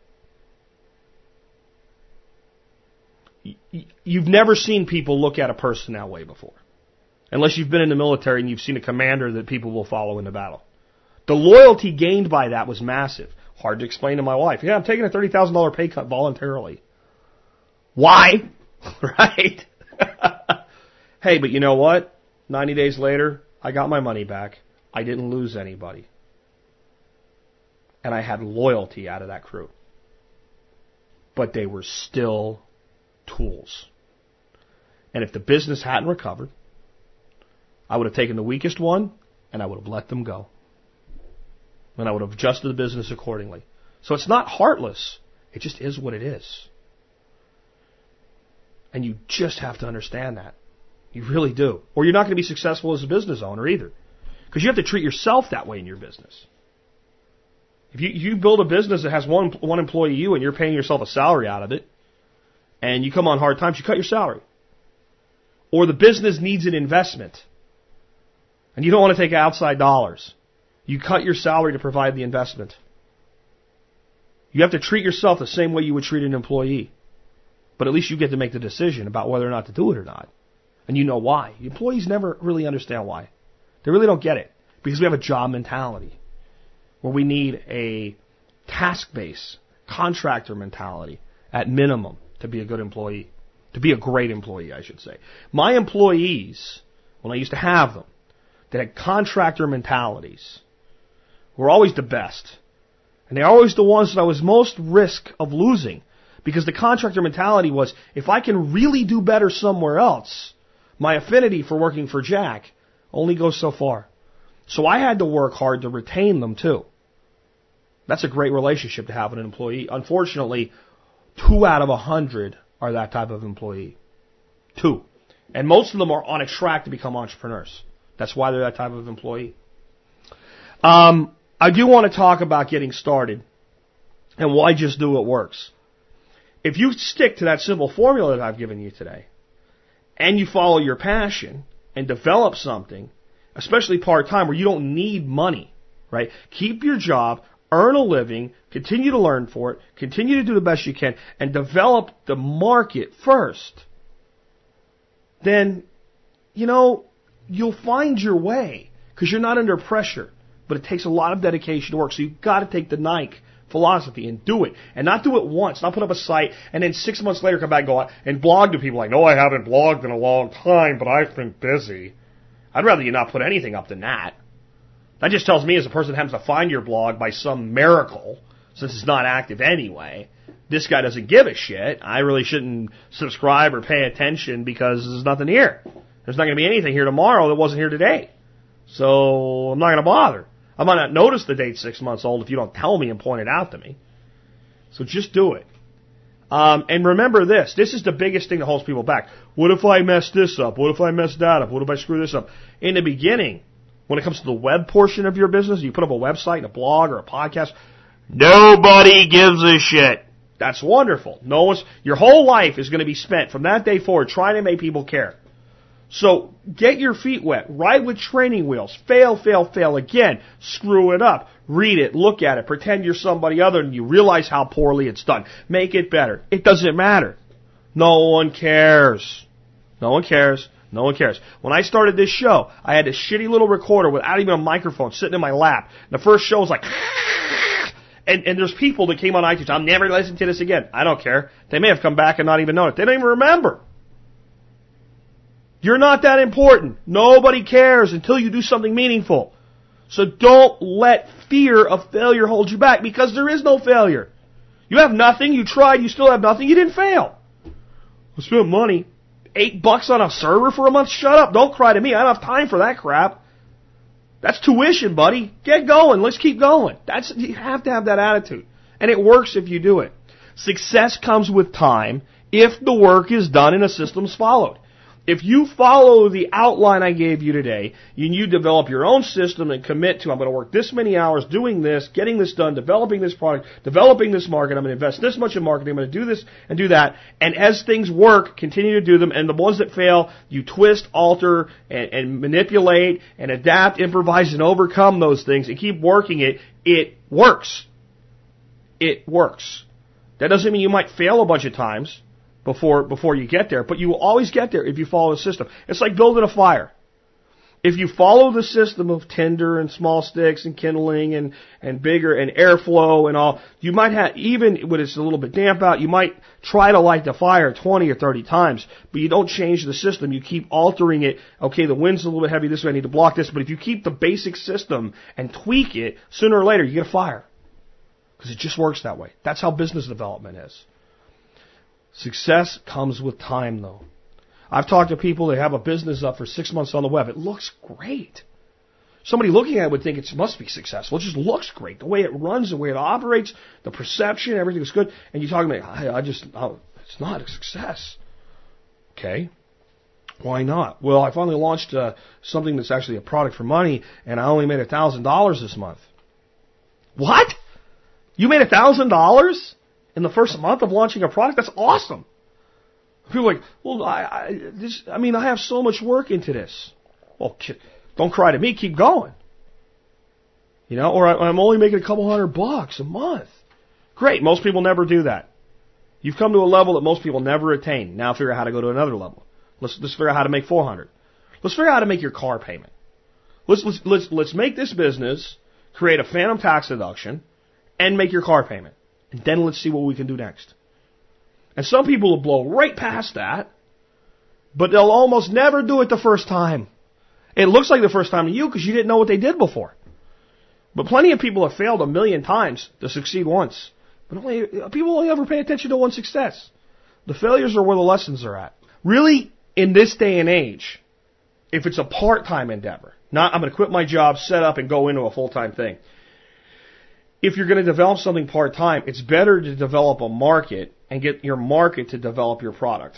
You've never seen people look at a person that way before. Unless you've been in the military and you've seen a commander that people will follow into battle. The loyalty gained by that was massive. Hard to explain to my wife. Yeah, I'm taking a thirty thousand dollars pay cut voluntarily. Why? Right? Hey, but you know what? ninety days later, I got my money back. I didn't lose anybody. And I had loyalty out of that crew. But they were still tools. And if the business hadn't recovered, I would have taken the weakest one and I would have let them go. And I would have adjusted the business accordingly. So it's not heartless. It just is what it is. And you just have to understand that. You really do. Or you're not going to be successful as a business owner either. Because you have to treat yourself that way in your business. If you, you build a business that has one one employee you and you're paying yourself a salary out of it, and you come on hard times, you cut your salary. Or the business needs an investment, and you don't want to take outside dollars. You cut your salary to provide the investment. You have to treat yourself the same way you would treat an employee. But at least you get to make the decision about whether or not to do it or not. And you know why. The employees never really understand why. They really don't get it. Because we have a job mentality. Where we need a task-based, contractor mentality at minimum to be a good employee. To be a great employee, I should say. My employees, when I used to have them, that had contractor mentalities, were always the best. And they're always the ones that I was most risk of losing. Because the contractor mentality was, if I can really do better somewhere else, my affinity for working for Jack only goes so far. So I had to work hard to retain them too. That's a great relationship to have with an employee. Unfortunately, two out of a hundred are that type of employee. Two. And most of them are on a track to become entrepreneurs. That's why they're that type of employee. Um, I do want to talk about getting started and why just do it works. If you stick to that simple formula that I've given you today, and you follow your passion and develop something, especially part-time where you don't need money, right? Keep your job, earn a living, continue to learn for it, continue to do the best you can, and develop the market first. Then, you know, you'll find your way because you're not under pressure. But it takes a lot of dedication to work. So you've got to take the Nike philosophy and do it. And not do it once, not put up a site, and then six months later come back and go out and blog to people like, no, I haven't blogged in a long time, but I've been busy. I'd rather you not put anything up than that. That just tells me as a person that happens to find your blog by some miracle, since it's not active anyway, this guy doesn't give a shit. I really shouldn't subscribe or pay attention because there's nothing here. There's not going to be anything here tomorrow that wasn't here today. So I'm not going to bother. I might not notice the date's six months old if you don't tell me and point it out to me. So just do it. Um, and remember this. This is the biggest thing that holds people back. What if I mess this up? What if I mess that up? What if I screw this up? In the beginning, when it comes to the web portion of your business, you put up a website, a blog, or a podcast, nobody gives a shit. That's wonderful. No one's, your whole life is going to be spent from that day forward trying to make people care. So get your feet wet. Ride with training wheels. Fail, fail, fail again. Screw it up. Read it. Look at it. Pretend you're somebody other and you realize how poorly it's done. Make it better. It doesn't matter. No one cares. No one cares. No one cares. When I started this show, I had this shitty little recorder without even a microphone sitting in my lap. The first show was like, and, and there's people that came on iTunes. I'll never listen to this again. I don't care. They may have come back and not even known it. They don't even remember. You're not that important. Nobody cares until you do something meaningful. So don't let fear of failure hold you back, because there is no failure. You have nothing. You tried. You still have nothing. You didn't fail. I spent money. Eight bucks on a server for a month? Shut up. Don't cry to me. I don't have time for that crap. That's tuition, buddy. Get going. Let's keep going. That's, you have to have that attitude. And it works if you do it. Success comes with time if the work is done and a system's followed. If you follow the outline I gave you today, and you develop your own system and commit to, I'm going to work this many hours doing this, getting this done, developing this product, developing this market, I'm going to invest this much in marketing, I'm going to do this and do that, and as things work, continue to do them, and the ones that fail, you twist, alter, and, and manipulate, and adapt, improvise, and overcome those things, and keep working it, it works. It works. That doesn't mean you might fail a bunch of times before before you get there, but you will always get there if you follow the system. It's like building a fire. If you follow the system of tinder and small sticks and kindling and, and bigger and airflow and all, you might have, even when it's a little bit damp out, you might try to light the fire twenty or thirty times, but you don't change the system. You keep altering it. Okay, the wind's a little bit heavy this way, I need to block this, but if you keep the basic system and tweak it, sooner or later you get a fire. Because it just works that way. That's how business development is. Success comes with time, though. I've talked to people that have a business up for six months on the web. It looks great. Somebody looking at it would think it must be successful. It just looks great. The way it runs, the way it operates, the perception, everything is good. And you talk about, I, I just, I, it's not a success. Okay. Why not? Well, I finally launched uh, something that's actually a product for money, and I only made one thousand dollars this month. What? You made one thousand dollars? In the first month of launching a product? That's awesome. People are like, well, I, I, this, I mean, I have so much work into this. Well, don't cry to me. Keep going. You know, or I, I'm only making a couple hundred bucks a month. Great. Most people never do that. You've come to a level that most people never attain. Now figure out how to go to another level. Let's let's figure out how to make four hundred. Let's figure out how to make your car payment. Let's let's let's let's make this business, create a phantom tax deduction, and make your car payment. And then let's see what we can do next. And some people will blow right past that, but they'll almost never do it the first time. It looks like the first time to you because you didn't know what they did before. But plenty of people have failed a million times to succeed once. But only, people only ever pay attention to one success. The failures are where the lessons are at. Really, in this day and age, if it's a part-time endeavor, not I'm going to quit my job, set up, and go into a full-time thing. If you're going to develop something part-time, it's better to develop a market and get your market to develop your product.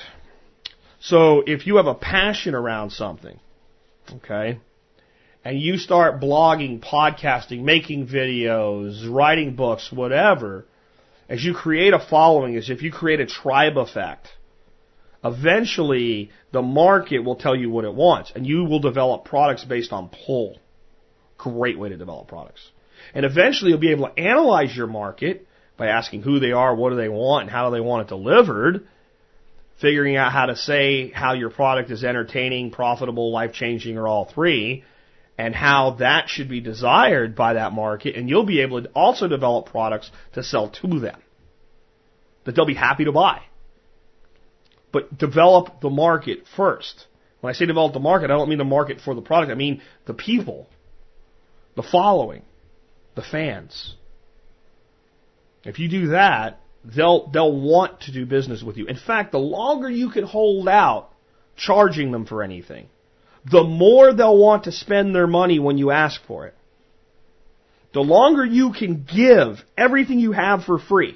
So if you have a passion around something, okay, and you start blogging, podcasting, making videos, writing books, whatever, as you create a following, as if you create a tribe effect, eventually the market will tell you what it wants, and you will develop products based on pull. Great way to develop products. And eventually you'll be able to analyze your market by asking who they are, what do they want, and how do they want it delivered, figuring out how to say how your product is entertaining, profitable, life-changing, or all three, and how that should be desired by that market, and you'll be able to also develop products to sell to them that they'll be happy to buy. But develop the market first. When I say develop the market, I don't mean the market for the product. I mean the people, the following, the fans. If you do that, they'll they'll want to do business with you. In fact, the longer you can hold out charging them for anything, the more they'll want to spend their money when you ask for it. The longer you can give everything you have for free.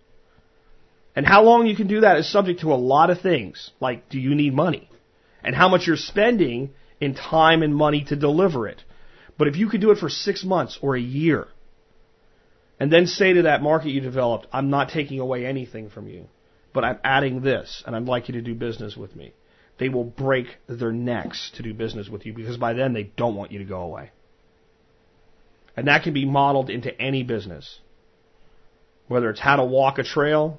And how long you can do that is subject to a lot of things, like do you need money? And how much you're spending in time and money to deliver it. But if you could do it for six months or a year, and then say to that market you developed, I'm not taking away anything from you, but I'm adding this, and I'd like you to do business with me. They will break their necks to do business with you because by then they don't want you to go away. And that can be modeled into any business. Whether it's how to walk a trail,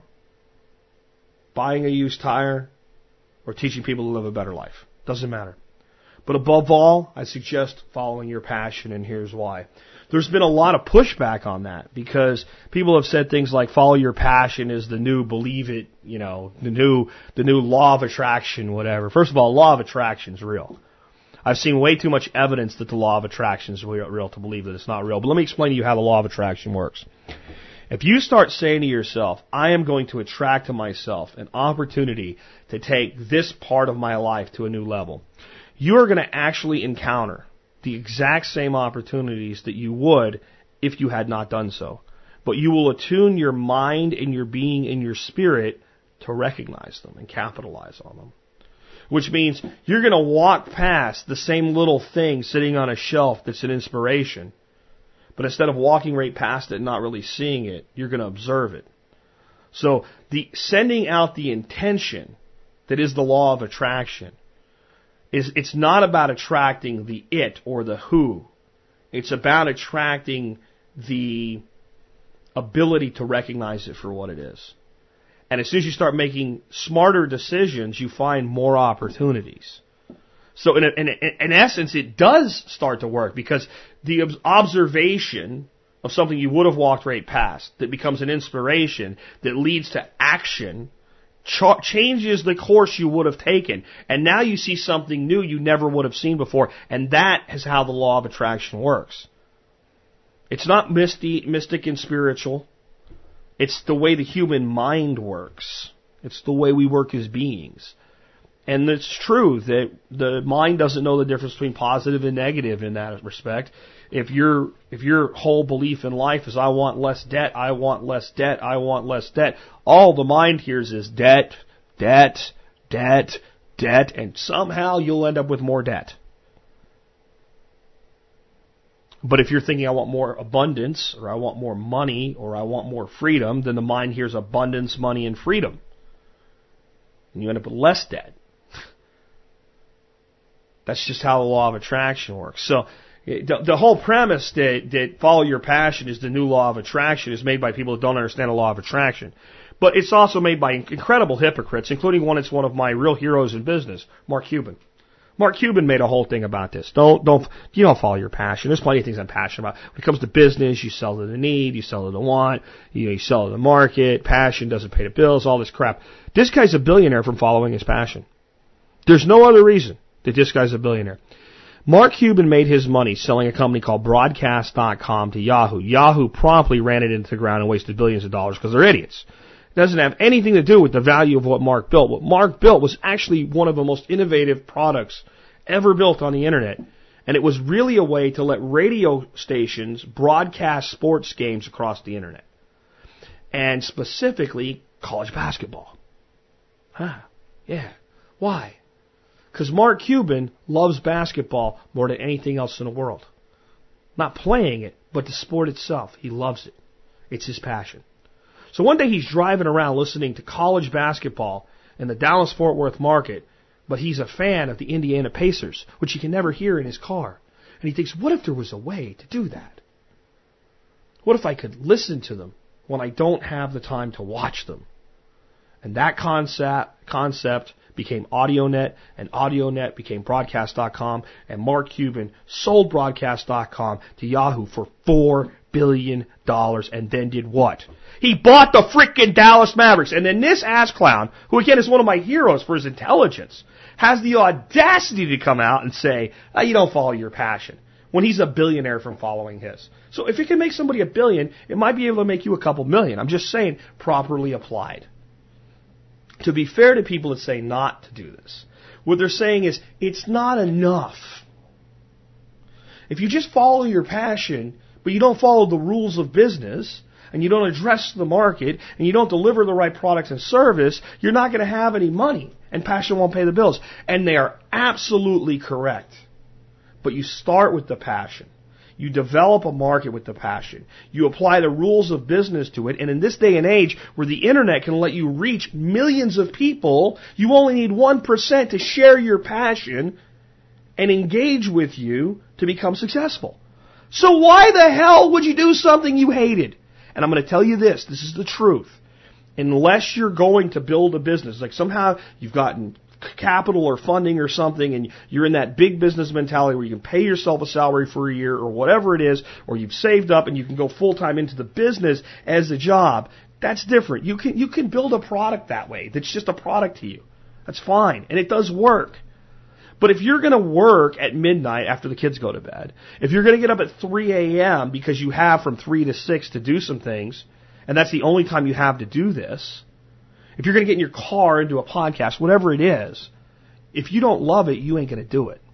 buying a used tire, or teaching people to live a better life. Doesn't matter. But above all, I suggest following your passion, and here's why. There's been a lot of pushback on that because people have said things like follow your passion is the new believe it, you know, the new the new law of attraction, whatever. First of all, law of attraction is real. I've seen way too much evidence that the law of attraction is real to believe that it's not real. But let me explain to you how the law of attraction works. If you start saying to yourself, I am going to attract to myself an opportunity to take this part of my life to a new level, you are going to actually encounter the exact same opportunities that you would if you had not done so. But you will attune your mind and your being and your spirit to recognize them and capitalize on them. Which means you're going to walk past the same little thing sitting on a shelf that's an inspiration. But instead of walking right past it and not really seeing it, you're going to observe it. So the sending out the intention that is the law of attraction is it's not about attracting the it or the who. It's about attracting the ability to recognize it for what it is. And as soon as you start making smarter decisions, you find more opportunities. So in, a, in, a, in essence, it does start to work because the observation of something you would have walked right past that becomes an inspiration that leads to action ch- changes the course you would have taken. And now you see something new you never would have seen before. And that is how the law of attraction works. It's not misty, mystic and spiritual. It's the way the human mind works. It's the way we work as beings. And it's true that the mind doesn't know the difference between positive and negative in that respect. If your if your whole belief in life is I want less debt, I want less debt, I want less debt, all the mind hears is debt, debt, debt, debt, and somehow you'll end up with more debt. But if you're thinking I want more abundance, or I want more money, or I want more freedom, then the mind hears abundance, money, and freedom. And you end up with less debt. That's just how the law of attraction works. So the, the whole premise that, that follow your passion is the new law of attraction is made by people that don't understand the law of attraction. But it's also made by incredible hypocrites, including one that's one of my real heroes in business, Mark Cuban. Mark Cuban made a whole thing about this. Don't, don't, you don't follow your passion. There's plenty of things I'm passionate about. When it comes to business, you sell to the need, you sell to the want, you know, you sell to the market, passion doesn't pay the bills, all this crap. This guy's a billionaire from following his passion. There's no other reason that this guy's a billionaire. Mark Cuban made his money selling a company called Broadcast dot com to Yahoo. Yahoo promptly ran it into the ground and wasted billions of dollars because they're idiots. It doesn't have anything to do with the value of what Mark built. What Mark built was actually one of the most innovative products ever built on the internet. And it was really a way to let radio stations broadcast sports games across the internet. And specifically, college basketball. Huh. Yeah. Why? Because Mark Cuban loves basketball more than anything else in the world. Not playing it, but the sport itself. He loves it. It's his passion. So one day he's driving around listening to college basketball in the Dallas-Fort Worth market, but he's a fan of the Indiana Pacers, which he can never hear in his car. And he thinks, what if there was a way to do that? What if I could listen to them when I don't have the time to watch them? And that concept concept became AudioNet, and AudioNet became Broadcast dot com, and Mark Cuban sold Broadcast dot com to Yahoo for four billion dollars, and then did what? He bought the frickin' Dallas Mavericks, and then this ass clown, who again is one of my heroes for his intelligence, has the audacity to come out and say, oh, you don't follow your passion, when he's a billionaire from following his. So if it can make somebody a billion, it might be able to make you a couple million. I'm just saying, properly applied. To be fair to people that say not to do this, what they're saying is, it's not enough. If you just follow your passion, but you don't follow the rules of business, and you don't address the market, and you don't deliver the right products and service, you're not going to have any money, and passion won't pay the bills. And they are absolutely correct. But you start with the passion. You develop a market with the passion. You apply the rules of business to it. And in this day and age where the internet can let you reach millions of people, you only need one percent to share your passion and engage with you to become successful. So why the hell would you do something you hated? And I'm going to tell you this. This is the truth. Unless you're going to build a business, like somehow you've gotten capital or funding or something, and you're in that big business mentality where you can pay yourself a salary for a year or whatever it is, or you've saved up and you can go full-time into the business as a job, that's different. You can you can build a product that way. That's just a product to you. That's fine, and it does work. But if you're going to work at midnight after the kids go to bed, if you're going to get up at three a.m. because you have from three to six to do some things, and that's the only time you have to do this, if you're going to get in your car and do a podcast, whatever it is, if you don't love it, you ain't going to do it.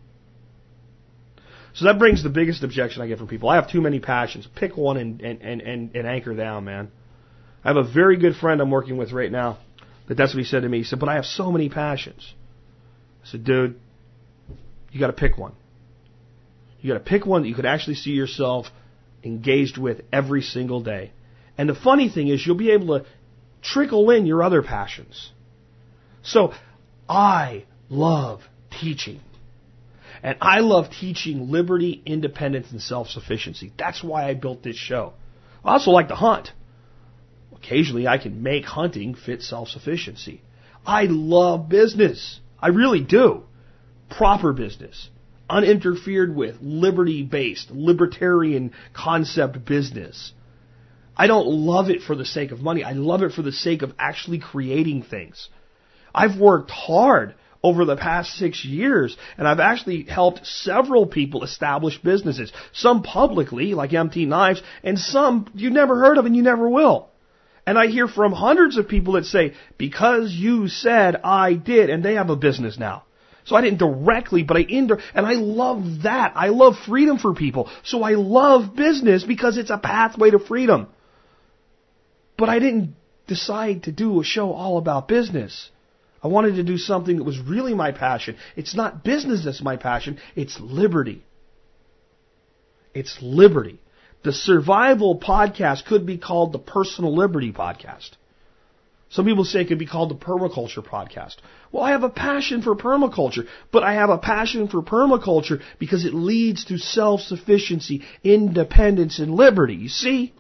So that brings the biggest objection I get from people. I have too many passions. Pick one and, and, and, and, and anchor down, man. I have a very good friend I'm working with right now that that's what he said to me. He said, but I have so many passions. I said, dude, you got to pick one. You got to pick one that you could actually see yourself engaged with every single day. And the funny thing is, you'll be able to trickle in your other passions. So, I love teaching. And I love teaching liberty, independence, and self-sufficiency. That's why I built this show. I also like to hunt. Occasionally, I can make hunting fit self-sufficiency. I love business. I really do. Proper business. Uninterfered with, liberty-based, libertarian concept business. I don't love it for the sake of money. I love it for the sake of actually creating things. I've worked hard over the past six years, and I've actually helped several people establish businesses. Some publicly, like M T Knives, and some you never heard of and you never will. And I hear from hundreds of people that say, because you said I did, and they have a business now. So I didn't directly, but I indirectly, and I love that. I love freedom for people. So I love business because it's a pathway to freedom. But I didn't decide to do a show all about business. I wanted to do something that was really my passion. It's not business that's my passion. It's liberty. It's liberty. The Survival Podcast could be called the Personal Liberty Podcast. Some people say it could be called the Permaculture Podcast. Well, I have a passion for permaculture, but I have a passion for permaculture because it leads to self-sufficiency, independence, and liberty. You see?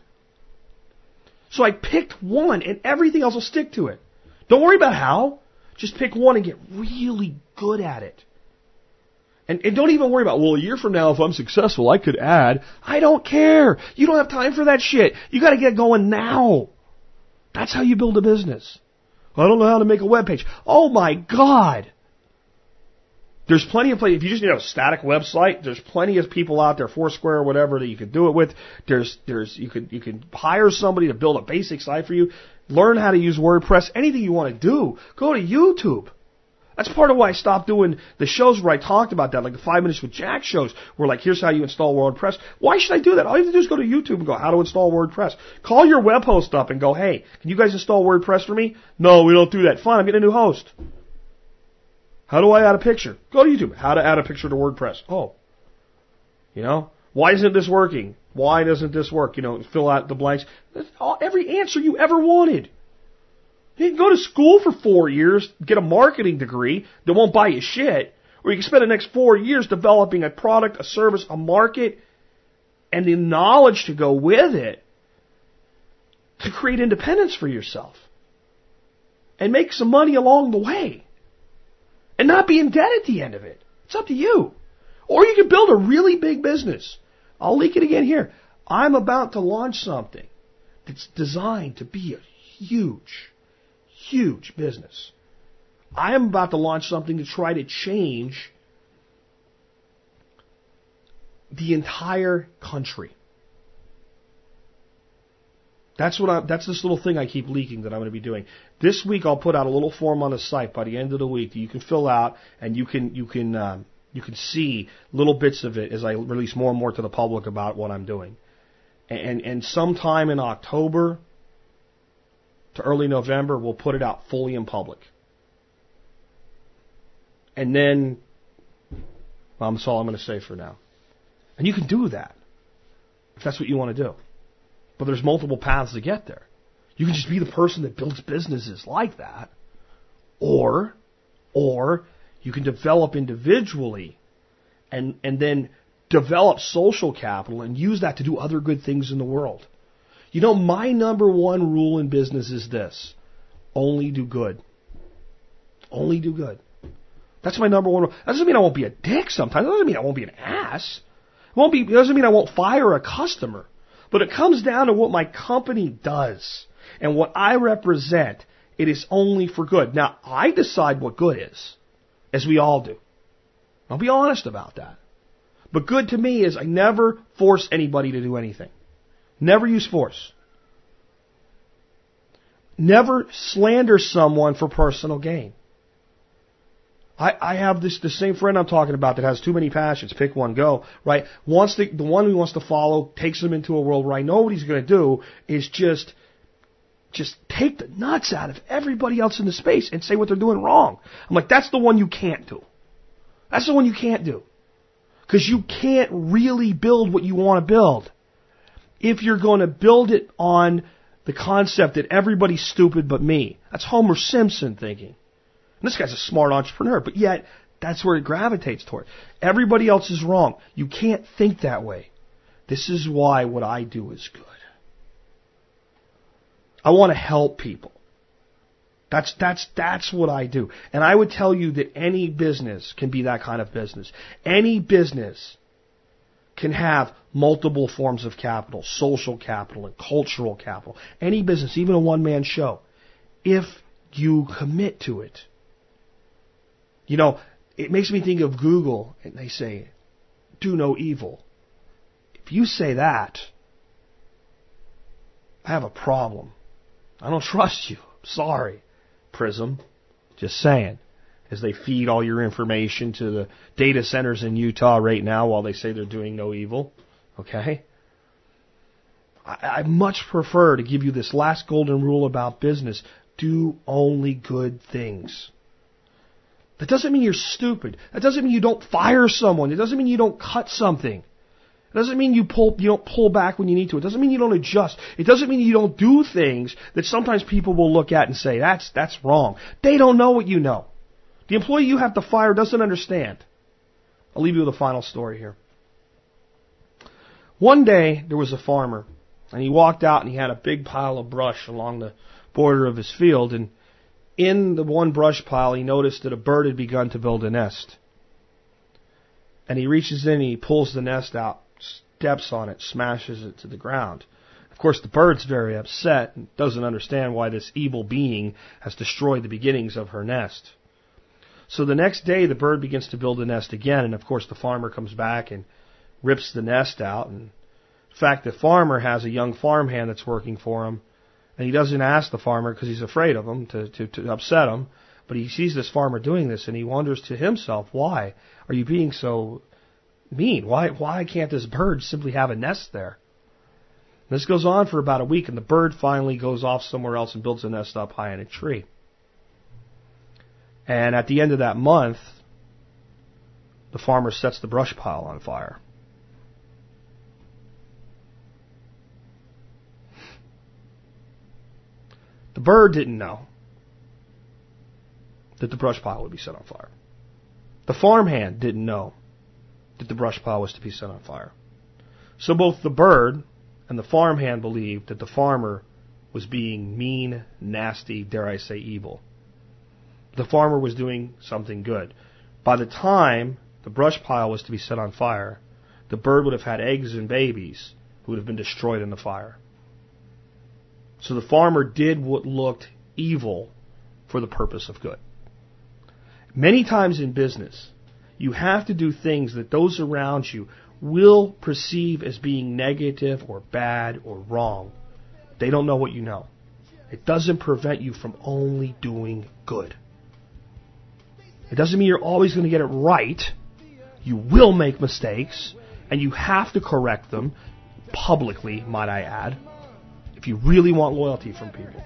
So I picked one, and everything else will stick to it. Don't worry about how. Just pick one and get really good at it. And, and don't even worry about, well, a year from now, if I'm successful, I could add. I don't care. You don't have time for that shit. You got to get going now. That's how you build a business. I don't know how to make a web page. Oh, my God. There's plenty of places. If you just need a static website, there's plenty of people out there, Foursquare or whatever, that you could do it with. There's, there's, you could, you could hire somebody to build a basic site for you. Learn how to use WordPress. Anything you want to do, go to YouTube. That's part of why I stopped doing the shows where I talked about that, like the Five Minutes with Jack shows, where like, here's how you install WordPress. Why should I do that? All you have to do is go to YouTube and go, how to install WordPress. Call your web host up and go, hey, can you guys install WordPress for me? No, we don't do that. Fine, I'm getting a new host. How do I add a picture? Go to YouTube. How to add a picture to WordPress. Oh. You know? Why isn't this working? Why doesn't this work? You know, fill out the blanks. That's all, every answer you ever wanted. You can go to school for four years, get a marketing degree that won't buy you shit, or you can spend the next four years developing a product, a service, a market, and the knowledge to go with it to create independence for yourself and make some money along the way. And not be in debt at the end of it. It's up to you. Or you can build a really big business. I'll leak it again here. I'm about to launch something that's designed to be a huge, huge business. I am about to launch something to try to change the entire country. That's what I, that's this little thing I keep leaking that I'm going to be doing. This week I'll put out a little form on the site by the end of the week that you can fill out, and you can you can um, you can see little bits of it as I release more and more to the public about what I'm doing. And and sometime in October to early November we'll put it out fully in public. And then, well, that's all I'm going to say for now. And you can do that if that's what you want to do. But there's multiple paths to get there. You can just be the person that builds businesses like that. Or, or you can develop individually and, and then develop social capital and use that to do other good things in the world. You know, my number one rule in business is this. Only do good. Only do good. That's my number one rule. That doesn't mean I won't be a dick sometimes. That doesn't mean I won't be an ass. It won't be, it doesn't mean I won't fire a customer. But it comes down to what my company does and what I represent. It is only for good. Now, I decide what good is, as we all do. I'll be honest about that. But good to me is I never force anybody to do anything. Never use force. Never slander someone for personal gain. I, I have this the same friend I'm talking about that has too many passions. Pick one, go. Right? Wants to, the one who wants to follow takes him into a world where I know what he's going to do is just, just take the nuts out of everybody else in the space and say what they're doing wrong. I'm like, that's the one you can't do. That's the one you can't do. Because you can't really build what you want to build if you're going to build it on the concept that everybody's stupid but me. That's Homer Simpson thinking. And this guy's a smart entrepreneur, but yet that's where it gravitates toward. Everybody else is wrong. You can't think that way. This is why what I do is good. I want to help people. That's that's that's what I do. And I would tell you that any business can be that kind of business. Any business can have multiple forms of capital, social capital and cultural capital. Any business, even a one-man show, if you commit to it. You know, it makes me think of Google, and they say, do no evil. If you say that, I have a problem. I don't trust you. Sorry, Prism. Just saying. As they feed all your information to the data centers in Utah right now while they say they're doing no evil. Okay? I, I much prefer to give you this last golden rule about business. Do only good things. That doesn't mean you're stupid. That doesn't mean you don't fire someone. It doesn't mean you don't cut something. It doesn't mean you pull you don't pull back when you need to. It doesn't mean you don't adjust. It doesn't mean you don't do things that sometimes people will look at and say, that's that's wrong. They don't know what you know. The employee you have to fire doesn't understand. I'll leave you with a final story here. One day, there was a farmer, and he walked out and he had a big pile of brush along the border of his field, and in the one brush pile, he noticed that a bird had begun to build a nest. And he reaches in and he pulls the nest out, steps on it, smashes it to the ground. Of course, the bird's very upset and doesn't understand why this evil being has destroyed the beginnings of her nest. So the next day, the bird begins to build a nest again, and of course the farmer comes back and rips the nest out. And in fact, the farmer has a young farmhand that's working for him, and he doesn't ask the farmer because he's afraid of him to, to, to upset him. But he sees this farmer doing this, and he wonders to himself, why are you being so mean? Why why can't this bird simply have a nest there? And this goes on for about a week, and the bird finally goes off somewhere else and builds a nest up high in a tree. And at the end of that month, the farmer sets the brush pile on fire. The bird didn't know that the brush pile would be set on fire. The farmhand didn't know that the brush pile was to be set on fire. So both the bird and the farmhand believed that the farmer was being mean, nasty, dare I say evil. The farmer was doing something good. By the time the brush pile was to be set on fire, the bird would have had eggs and babies who would have been destroyed in the fire. So the farmer did what looked evil for the purpose of good. Many times in business, you have to do things that those around you will perceive as being negative or bad or wrong. They don't know what you know. It doesn't prevent you from only doing good. It doesn't mean you're always going to get it right. You will make mistakes, and you have to correct them publicly, might I add, if you really want loyalty from people.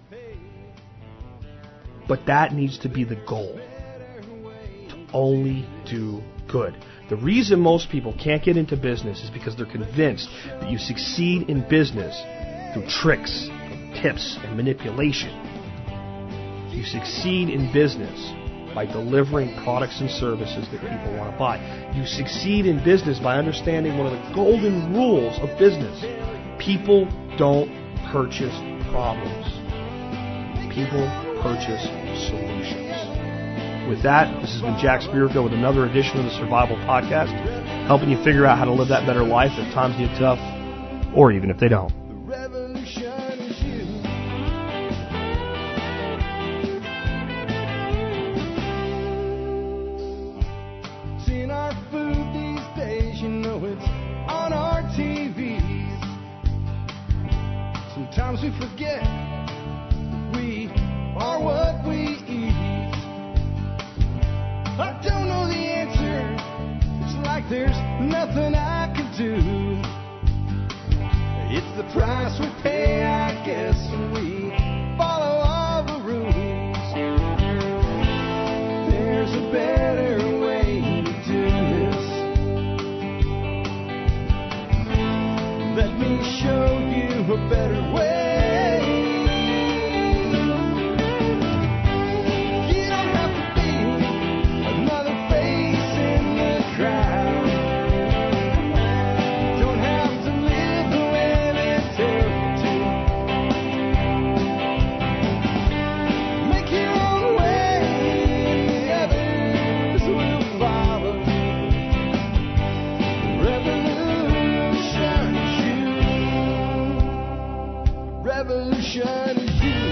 But that needs to be the goal, to only do good. The reason most people can't get into business is because they're convinced that you succeed in business through tricks, tips, and manipulation. You succeed in business by delivering products and services that people want to buy. You succeed in business by understanding one of the golden rules of business. People don't purchase problems. People purchase solutions. With that, this has been Jack Spirko with another edition of the Survival Podcast, helping you figure out how to live that better life if times get tough, or even if they don't. Sometimes we forget we are what we eat. I don't know the answer. It's like there's nothing I can do. It's the price we pay, I guess, when we follow all the rules. There's a better way to do this. Let me show you a better way. Revolution is you.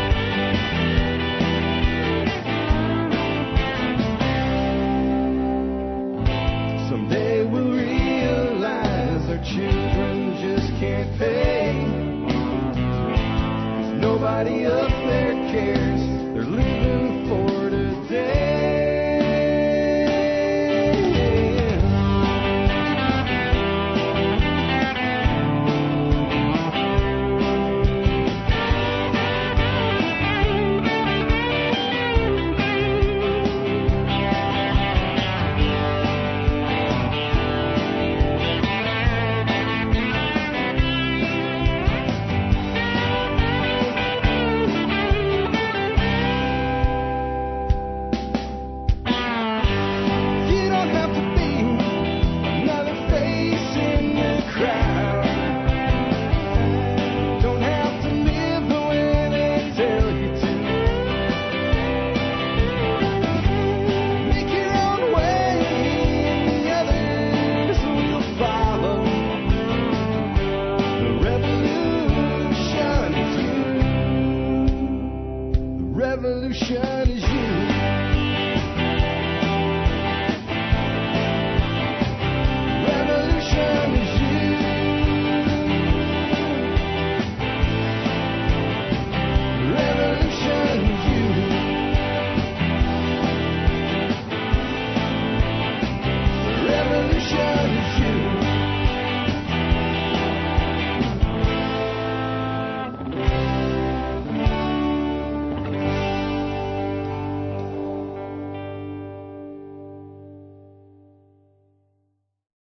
Someday we'll realize our children just can't pay. 'Cause nobody up there cares. They're living for today. Revolution.